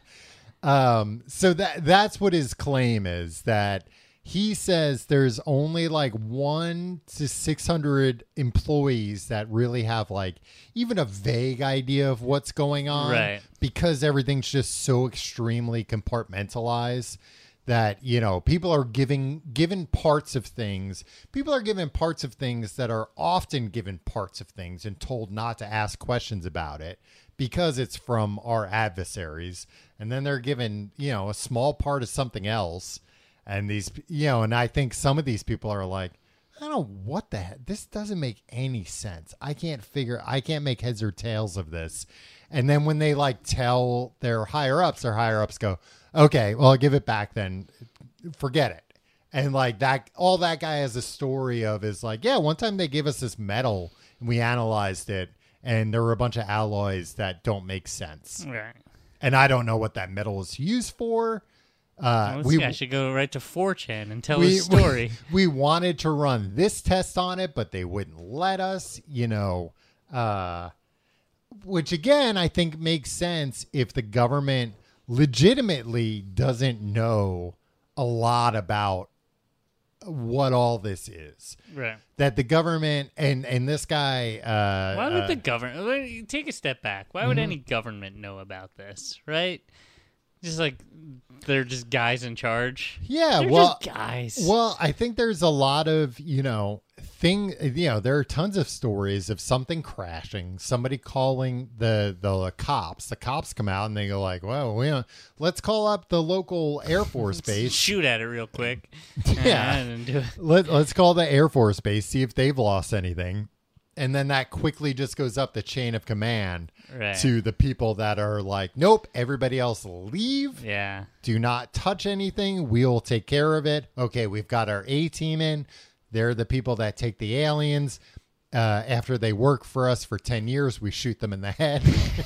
So that's what his claim is, that he says there's only like 1 to 600 employees that really have like even a vague idea of what's going on. Right. Because everything's just so extremely compartmentalized that, you know, people are given parts of things. People are given parts of things that are often given parts of things and told not to ask questions about it because it's from our adversaries. And then they're given, you know, a small part of something else. And these, you know, and I think some of these people are like, I don't know what the heck. This doesn't make any sense. I can't make heads or tails of this. And then when they like tell their higher ups go, okay, well, I'll give it back then. Forget it. And like that, all that guy has a story of is like, yeah, one time they gave us this metal and we analyzed it and there were a bunch of alloys that don't make sense. Right. And I don't know what that metal is used for. I should go right to 4chan and tell his story. We wanted to run this test on it, but they wouldn't let us, you know, which again, I think makes sense if the government legitimately doesn't know a lot about what all this is. Right. That the government and this guy... why would the government... Take a step back. Why would any government know about this, right? Just like they're just guys in charge. Yeah, they're well, just guys. Well, I think there's a lot of, you know, there are tons of stories of something crashing, somebody calling the cops. The cops come out and they go like, well, let's call up the local Air Force base. Shoot at it real quick. Yeah. Let's call the Air Force base, see if they've lost anything. And then that quickly just goes up the chain of command to the people that are like, nope, everybody else leave. Yeah. Do not touch anything. We'll take care of it. Okay, we've got our A-team in. They're the people that take the aliens. After they work for us for 10 years, we shoot them in the head.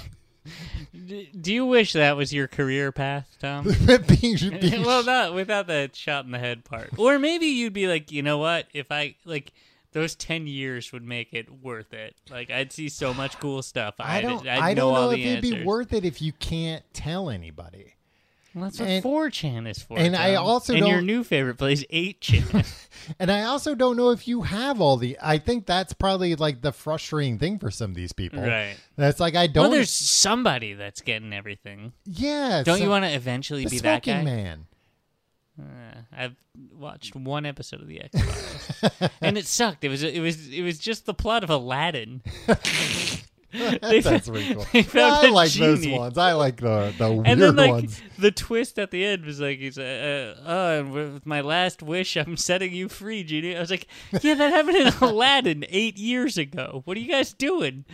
Do you wish that was your career path, Tom? Well, not without that shot in the head part. Or maybe you'd be like, you know what? If I, like... Those 10 years would make it worth it. Like, I'd see so much cool stuff. I don't know if it'd be worth it if you can't tell anybody. Well, that's what 4chan is for. And Tom. I also and your new favorite place, 8chan. And I also don't know if you have all the... I think that's probably, like, the frustrating thing for some of these people. Right. That's like, I don't... Well, there's somebody that's getting everything. Yeah. Don't you want to eventually be that guy? Man. I've watched one episode of the X-Files, and it sucked. It was just the plot of Aladdin. That's really cool. I like those ones. I like the weird and then, like, ones. The twist at the end was like, he's with my last wish, I'm setting you free, genie. I was like, yeah, that happened in Aladdin 8 years ago. What are you guys doing?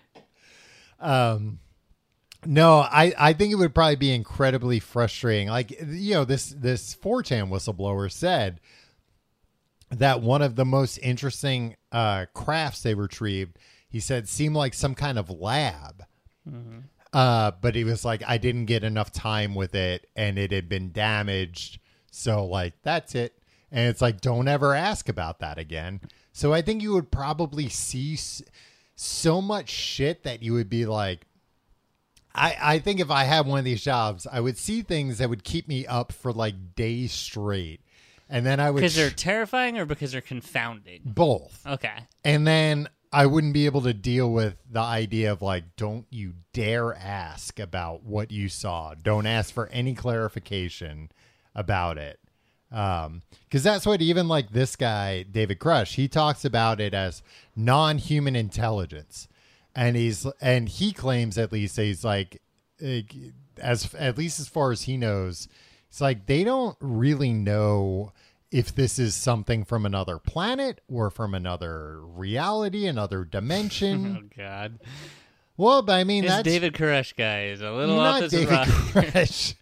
No, I think it would probably be incredibly frustrating. Like, you know, this 4chan whistleblower said that one of the most interesting crafts they retrieved, he said, seemed like some kind of lab. Mm-hmm. But he was like, I didn't get enough time with it, and it had been damaged So like, that's it. And it's like, don't ever ask about that again. So I think you would probably see so much shit that you would be like, I think if I had one of these jobs, I would see things that would keep me up for like days straight. And then I would... Because they're terrifying or because they're confounding? Both. Okay. And then I wouldn't be able to deal with the idea of like, don't you dare ask about what you saw. Don't ask for any clarification about it. Because that's what even like this guy, David Grush, he talks about it as non-human intelligence. And he claims, at least, he's like, at least as far as he knows, it's like they don't really know if this is something from another planet or from another reality, another dimension. Oh God! Well, but I mean, this that's David Koresh guy is a little not off his David Koresh.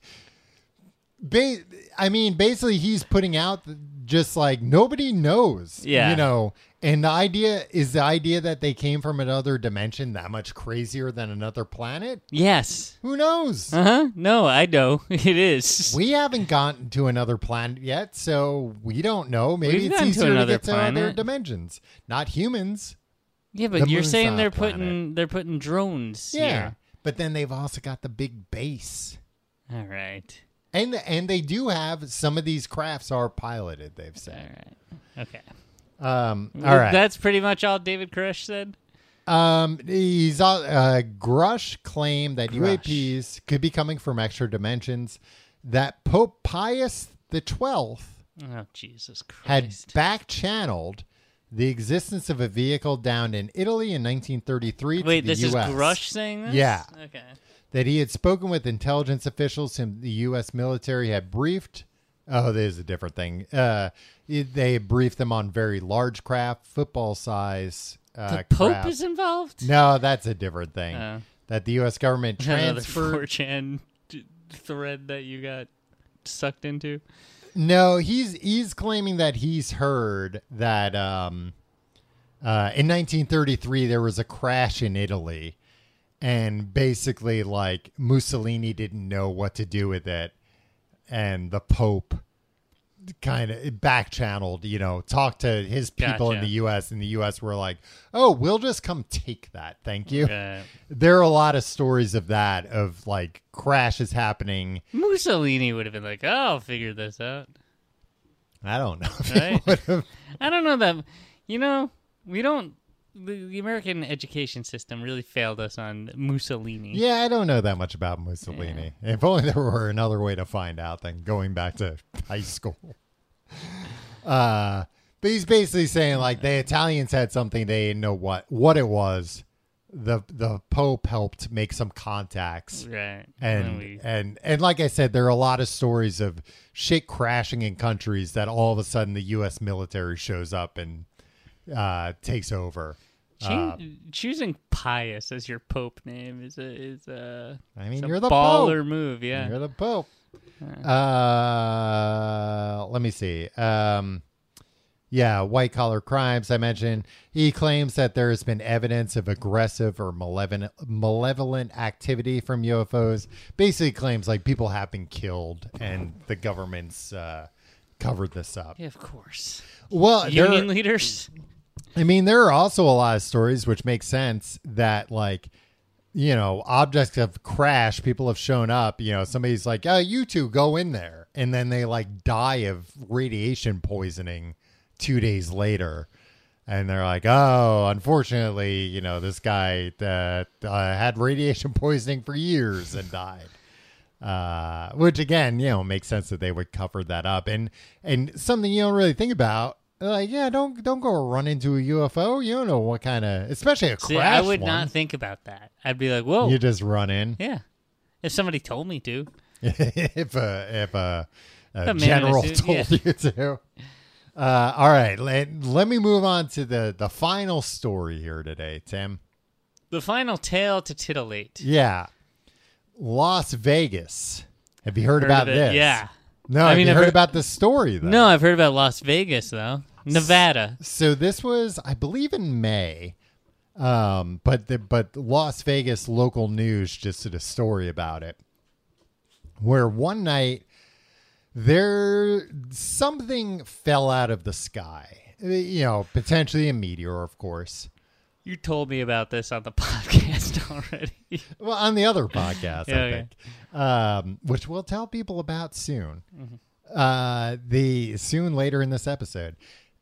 I mean, basically, he's putting out just like nobody knows. Yeah, you know. And the idea that they came from another dimension that much crazier than another planet? Yes. Who knows? No, I know. It is. We haven't gotten to another planet yet, so we don't know. Maybe We've it's gotten easier to get to planet. other dimensions. Not humans. Yeah, but you're saying they're planet. putting drones Yeah. here. But then they've also got the big base. All right. And they do have some of these crafts are piloted, they've said. All right. Okay. All right. That's pretty much all David Koresh said. Grush claimed that UAPs could be coming from extra dimensions. That Pope Pius XII Oh, Jesus Christ. had back-channeled the existence of a vehicle downed in Italy in 1933 Wait, to the this U.S. is Grush saying this? Yeah. Okay. That he had spoken with intelligence officials whom the U.S. military had briefed. Oh, there's a different thing. They briefed them on very large craft, football size. The Pope craft. is involved? No, that's a different thing. That the U.S. government transferred. Another 4chan thread that you got sucked into. No, he's claiming that he's heard that in 1933 there was a crash in Italy, and basically like Mussolini didn't know what to do with it, and the Pope kind of back-channeled, talked to his people in the U.S., and the U.S. were like, oh, we'll just come take that. Thank you. Okay. There are a lot of stories of that, of like crashes happening. Mussolini would have been like, oh, I'll figure this out. I don't know. Right? I don't know that, we don't, the American education system really failed us on Mussolini. Yeah, I don't know that much about Mussolini. Yeah. If only there were another way to find out than going back to high school. But he's basically saying like the Italians had something they didn't know what it was. The Pope helped make some contacts, right? And like I said, there are a lot of stories of shit crashing in countries that all of a sudden the U.S. military shows up and takes over. Choosing Pius as your Pope name is a you're the baller Pope. Move, yeah. You're the Pope. Let me see. White collar crimes. I mentioned he claims that there has been evidence of aggressive or malevolent activity from UFOs. Basically claims like people have been killed and the government's covered this up. Yeah, of course. Well, union leaders. I mean, there are also a lot of stories which make sense that like, objects have crashed. People have shown up, somebody's like, oh, you two go in there. And then they like die of radiation poisoning 2 days later. And they're like, oh, unfortunately, this guy that had radiation poisoning for years and died. Which again, makes sense that they would cover that up. And something you don't really think about. Like, yeah, don't go run into a UFO. You don't know what kind of, especially a crash. I would not think about that. I'd be like, whoa. You just run in. Yeah. If somebody told me to. if a general told you to. All right. Let me move on to the final story here today, Tim. The final tale to titillate. Yeah. Las Vegas. Have you heard about this? Yeah. No, have you heard about the story, though? No, I've heard about Las Vegas, though. Nevada. So this was, I believe, in May. But Las Vegas local news just did a story about it. Where one night, something fell out of the sky. Potentially a meteor, of course. You told me about this on the podcast already. Well, on the other podcast, I think, which we'll tell people about soon. Mm-hmm. Later in this episode,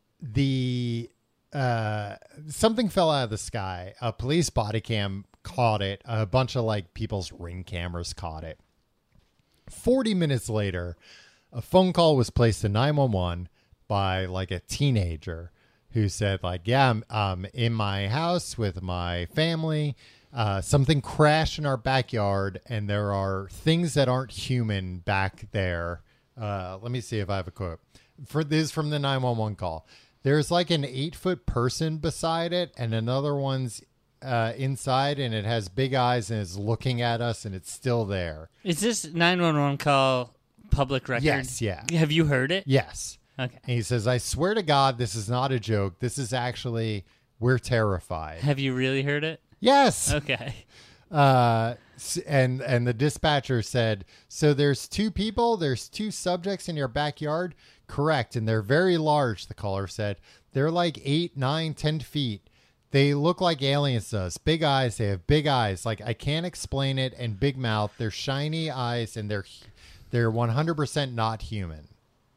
something fell out of the sky. A police body cam caught it. A bunch of people's Ring cameras caught it. 40 minutes later, a phone call was placed to 911 by a teenager who said I'm in my house with my family. Something crashed in our backyard and there are things that aren't human back there. Let me see if I have a quote. This is from the 911 call. There's an 8-foot person beside it and another one's inside, and it has big eyes and is looking at us, and it's still there. Is this 911 call public record? Yes, yeah. Have you heard it? Yes. Okay. And he says, I swear to God, this is not a joke. This is actually, we're terrified. Have you really heard it? Yes. Okay. And the dispatcher said, so there's 2 people, there's 2 subjects in your backyard? Correct. And they're very large, the caller said. They're 8, 9, 10 feet. They look like aliens to us. Big eyes. They have big eyes. I can't explain it. And big mouth. They're shiny eyes, and they're 100% not human.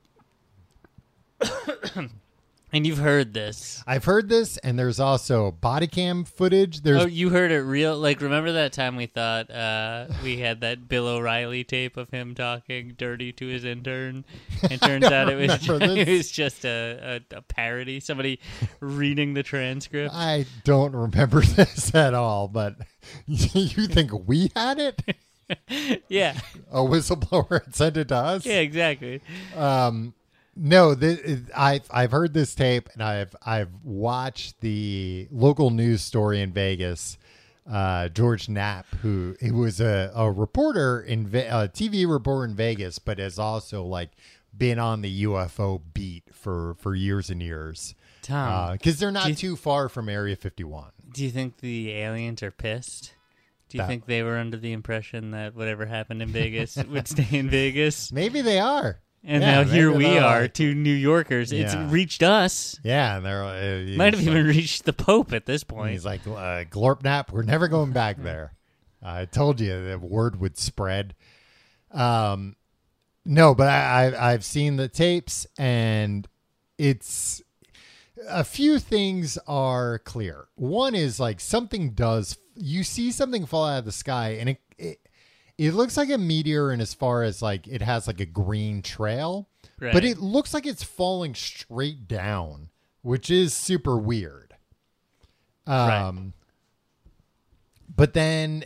And you've heard this. I've heard this, and there's also body cam footage. You heard it real? Remember that time we thought we had that Bill O'Reilly tape of him talking dirty to his intern? It turns out it was just a parody, somebody reading the transcript. I don't remember this at all, but you think we had it? Yeah. A whistleblower had sent it to us? Yeah, exactly. No, I've heard this tape, and I've watched the local news story in Vegas. George Knapp, who was a reporter a TV reporter in Vegas, but has also been on the UFO beat for years and years. Tom, because they're not too far from Area 51. Do you think the aliens are pissed? Do you think they were under the impression that whatever happened in Vegas would stay in Vegas? Maybe they are. And now here we are, 2 New Yorkers. Yeah. It's reached us. Yeah, and they're might have even reached the Pope at this point. He's like, Glorp-Knapp, we're never going back there. I told you the word would spread. No, but I've seen the tapes, and it's a few things are clear. One is you see something fall out of the sky, and it looks like a meteor in as far as it has a green trail, right. But it looks like it's falling straight down, which is super weird. Right. But then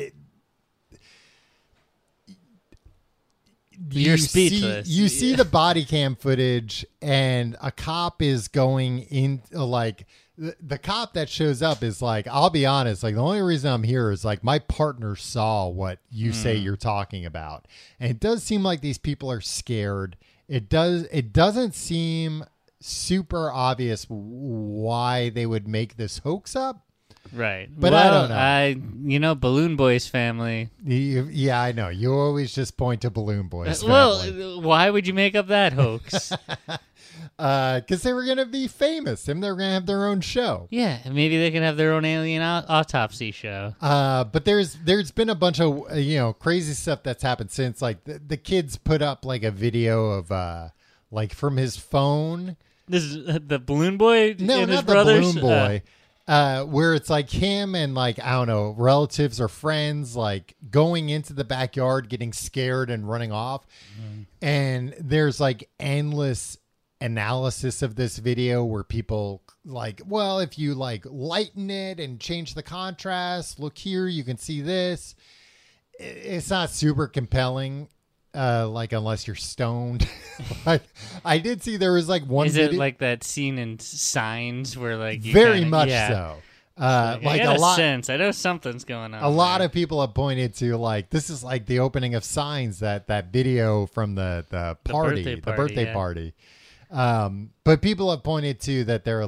you're speechless. You see the body cam footage, and a cop is going in the cop that shows up is I'll be honest, the only reason I'm here is my partner saw what you say you're talking about. And it does seem like these people are scared. It doesn't seem super obvious why they would make this hoax up. Right. But I don't know. Balloon Boy's family. Yeah, I know. You always just point to Balloon Boy's family. Well, why would you make up that hoax? Because they were going to be famous and they were going to have their own show. Yeah, maybe they can have their own alien autopsy show. But there's been a bunch of crazy stuff that's happened since. The kids put up a video of from his phone. This is the Balloon Boy. No, and not his the brothers? Balloon Boy. Where it's him and I don't know, relatives or friends going into the backyard, getting scared and running off. And there's endless analysis of this video where people if you lighten it and change the contrast, look here, you can see this. It's not super compelling. Unless you're stoned. I did see there was one. Is it that scene in Signs where very much so. I got a lot sense. I know something's going on. A lot of people have pointed to this is the opening of Signs, that video from the birthday party. But people have pointed to that they're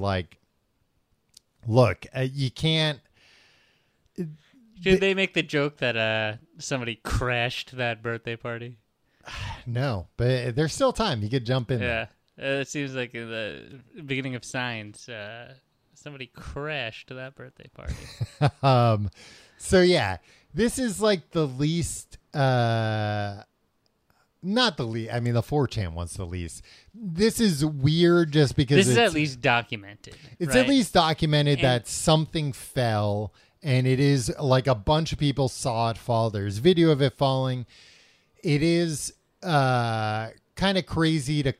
look, you can't. Did they make the joke that somebody crashed that birthday party? no, but there's still time. You could jump in. Yeah. It seems like in the beginning of Signs, somebody crashed that birthday party. So yeah, this is like the least, not the least. I mean, the 4chan one's the least. This is weird just because this is at least documented. It's right? at least documented that something fell, and it is like a bunch of people saw it fall. There's video of it falling. It is kind of crazy to.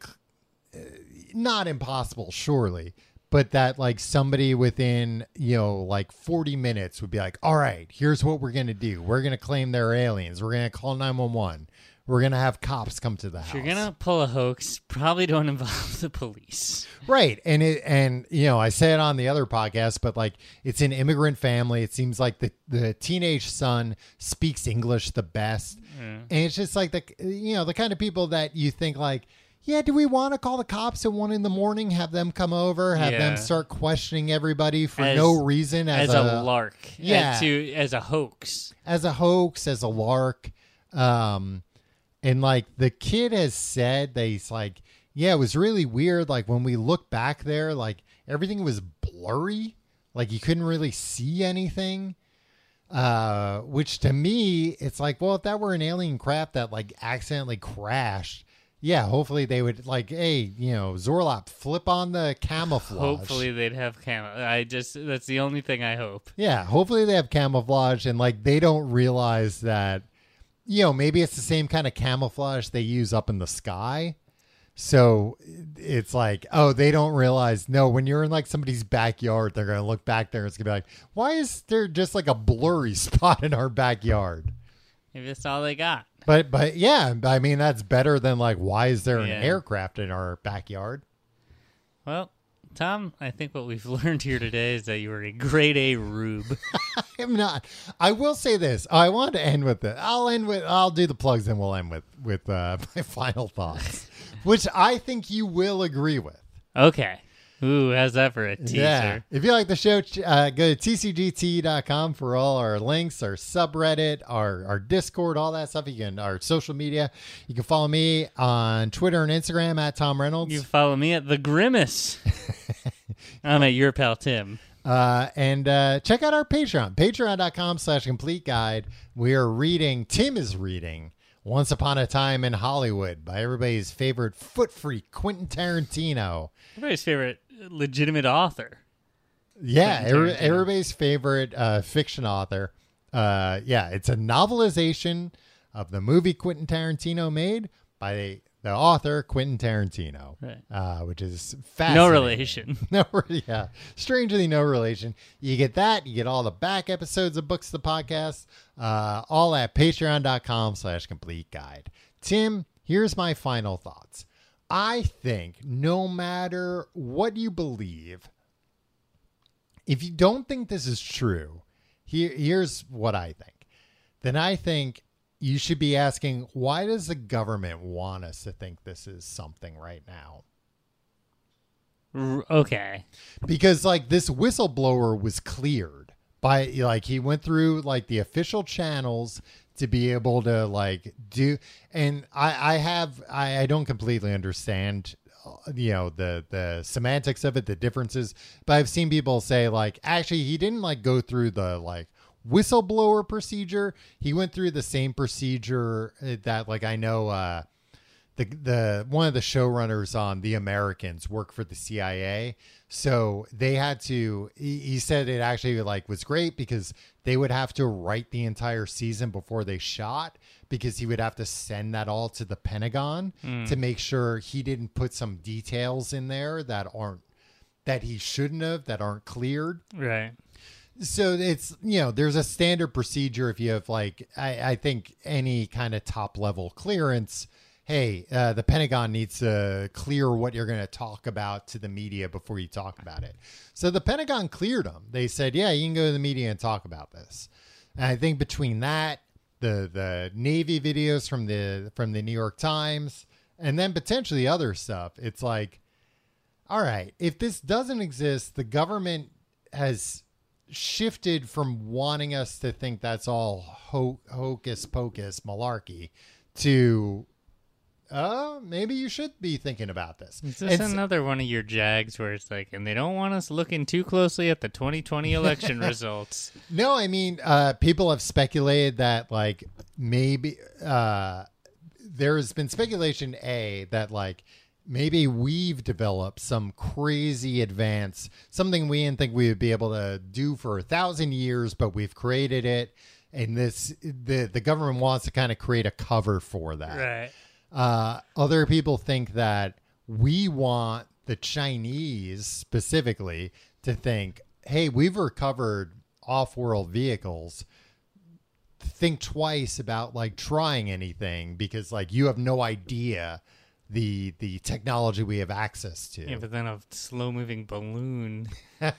Not impossible, surely, but that like somebody within, like 40 minutes would be like, all right, here's what we're going to do. We're going to claim they're aliens. We're going to call 911. We're going to have cops come to the house. If you're going to pull a hoax, probably don't involve the police. Right. And I say it on the other podcast, but like it's an immigrant family. It seems like the teenage son speaks English the best. And it's just like the kind of people that you think like, yeah, do we want to call the cops at 1 a.m, have them come over, have them start questioning everybody for no reason as a lark? Yeah. As a hoax. As a hoax, as a lark. And like the kid has said that he's like, yeah, it was really weird. Like when we look back there, like everything was blurry. Like you couldn't really see anything. Which to me, it's like, well, if that were an alien craft that like accidentally crashed, yeah, hopefully they would like, hey, Zorlop, flip on the camouflage. Hopefully they'd have that's the only thing I hope. Yeah, hopefully they have camouflage and like they don't realize that, maybe it's the same kind of camouflage they use up in the sky. So it's like, oh, they don't realize, no, when you're in like somebody's backyard, they're going to look back there and it's going to be like, why is there just like a blurry spot in our backyard? Maybe that's all they got. But yeah, I mean, that's better than like, why is there an aircraft in our backyard? Well, Tom, I think what we've learned here today is that you were a grade A rube. I'm not. I will say this. I want to end with it. I'll do the plugs and we'll end with my final thoughts, which I think you will agree with. Okay. Ooh, how's that for a teaser? Yeah. If you like the show, go to tcgt.com for all our links, our subreddit, our Discord, all that stuff. Our social media. You can follow me on Twitter and Instagram at Tom Reynolds. You can follow me at The Grimace. I'm at Your Pal Tim. And check out our Patreon, patreon.com/complete guide. Tim is reading Once Upon a Time in Hollywood by everybody's favorite foot freak, Quentin Tarantino. Everybody's favorite legitimate author. Yeah, everybody's favorite fiction author. It's a novelization of the movie Quentin Tarantino made by the author Quentin Tarantino, right. Which is fascinating. No relation. Strangely no relation. You get that. You get all the back episodes of Books the Podcast, all at patreon.com/complete guide. Tim, here's my final thoughts. I think no matter what you believe, if you don't think this is true, here's what I think. Then I think you should be asking, why does the government want us to think this is something right now? Okay. Because like this whistleblower was cleared by like he went through like the official channels to be able to like do, and I don't completely understand the semantics of it, the differences, but I've seen people say like actually he didn't like go through the like whistleblower procedure. He went through the same procedure that like I know the one of the showrunners on The Americans worked for the CIA. So they had to, he said it actually like was great because they would have to write the entire season before they shot, because he would have to send that all to the Pentagon to make sure he didn't put some details in there that he shouldn't have, that aren't cleared. Right. So it's, there's a standard procedure if you have like, I think any kind of top level clearance. Hey, the Pentagon needs to clear what you're going to talk about to the media before you talk about it. So the Pentagon cleared them. They said, yeah, you can go to the media and talk about this. And I think between that, the Navy videos from the New York Times, and then potentially other stuff, it's like, all right, if this doesn't exist, the government has shifted from wanting us to think that's all hocus pocus malarkey to maybe you should be thinking about this. Is this another one of your jags where it's like, and they don't want us looking too closely at the 2020 election results? No, I mean, people have speculated that, like, maybe there's been speculation, that, like, maybe we've developed some crazy advance, something we didn't think we would be able to do for 1,000 years, but we've created it. And the government wants to kind of create a cover for that. Right. Other people think that we want the Chinese specifically to think, hey, we've recovered off-world vehicles. Think twice about like trying anything because like you have no idea the technology we have access to. Yeah, but then a slow-moving balloon.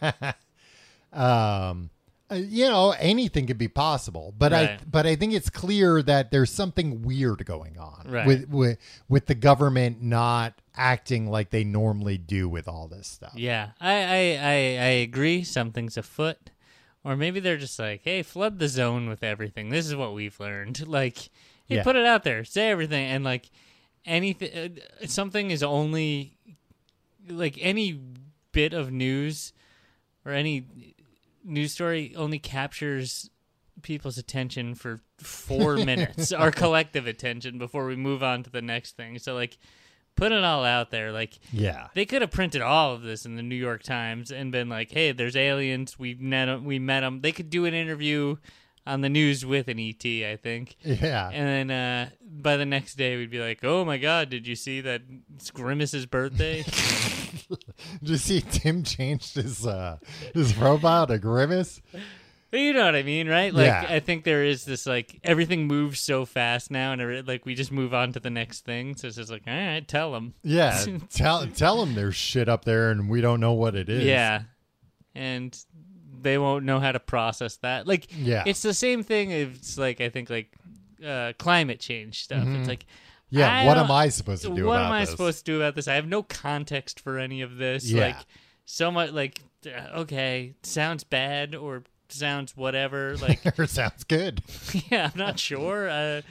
Anything could be possible, but right. I think it's clear that there's something weird going on right. with the government not acting like they normally do with all this stuff. Yeah, I agree. Something's afoot, or maybe they're just like, hey, flood the zone with everything. This is what we've learned. Like, hey, put it out there, say everything, and like anything. Something is only like any bit of news or any news story only captures people's attention for 4 minutes, our collective attention, before we move on to the next thing. So, like, put it all out there. Like, yeah, they could have printed all of this in the New York Times and been like, hey, there's aliens. We met them. They could do an interview on the news with an ET, I think. Yeah. And then by the next day, we'd be like, oh, my God, did you see that it's Grimace's birthday? Did you see Tim changed his profile to Grimace? You know what I mean, right? Like, yeah. I think there is this, like, everything moves so fast now, and, like, we just move on to the next thing. So it's just like, all right, tell them. Yeah, tell them there's shit up there, and we don't know what it is. Yeah, and they won't know how to process that. Like, yeah. It's the same thing. It's, like, I think, like, climate change stuff. Mm-hmm. It's like, yeah, what am I supposed to do about this? What am I supposed to do about this? I have no context for any of this. Yeah. Like, so much, like, okay, sounds bad or sounds whatever. Like, or sounds good. Yeah, I'm not sure.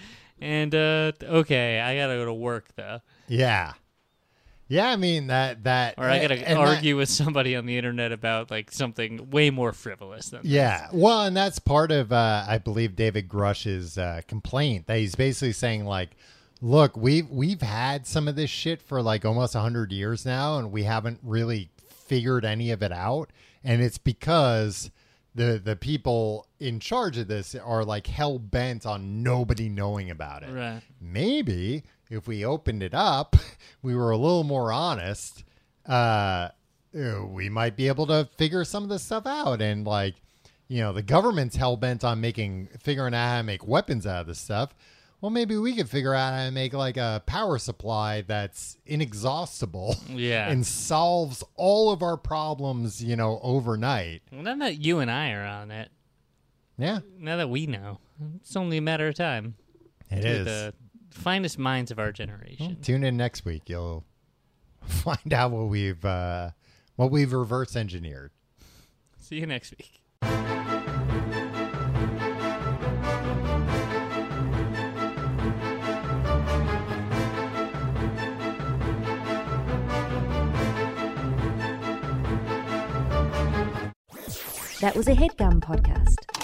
Okay, I gotta go to work though. Yeah. Yeah, I mean that or I gotta argue with somebody on the internet about like something way more frivolous than yeah. this. Well, and that's part of I believe David Grush's complaint, that he's basically saying like, look, we've had some of this shit for like almost 100 years now, and we haven't really figured any of it out, and it's because the people in charge of this are like hell bent on nobody knowing about it. Right. Maybe if we opened it up, we were a little more honest, we might be able to figure some of this stuff out. And like, you know, the government's hell bent on figuring out how to make weapons out of this stuff. Well, maybe we could figure out how to make like a power supply that's inexhaustible, yeah, and solves all of our problems, you know, overnight. Well, now that you and I are on it, yeah, now that we know, it's only a matter of time. It is the finest minds of our generation. Well, tune in next week. You'll find out what we've reverse engineered. See you next week. That was a HeadGum podcast.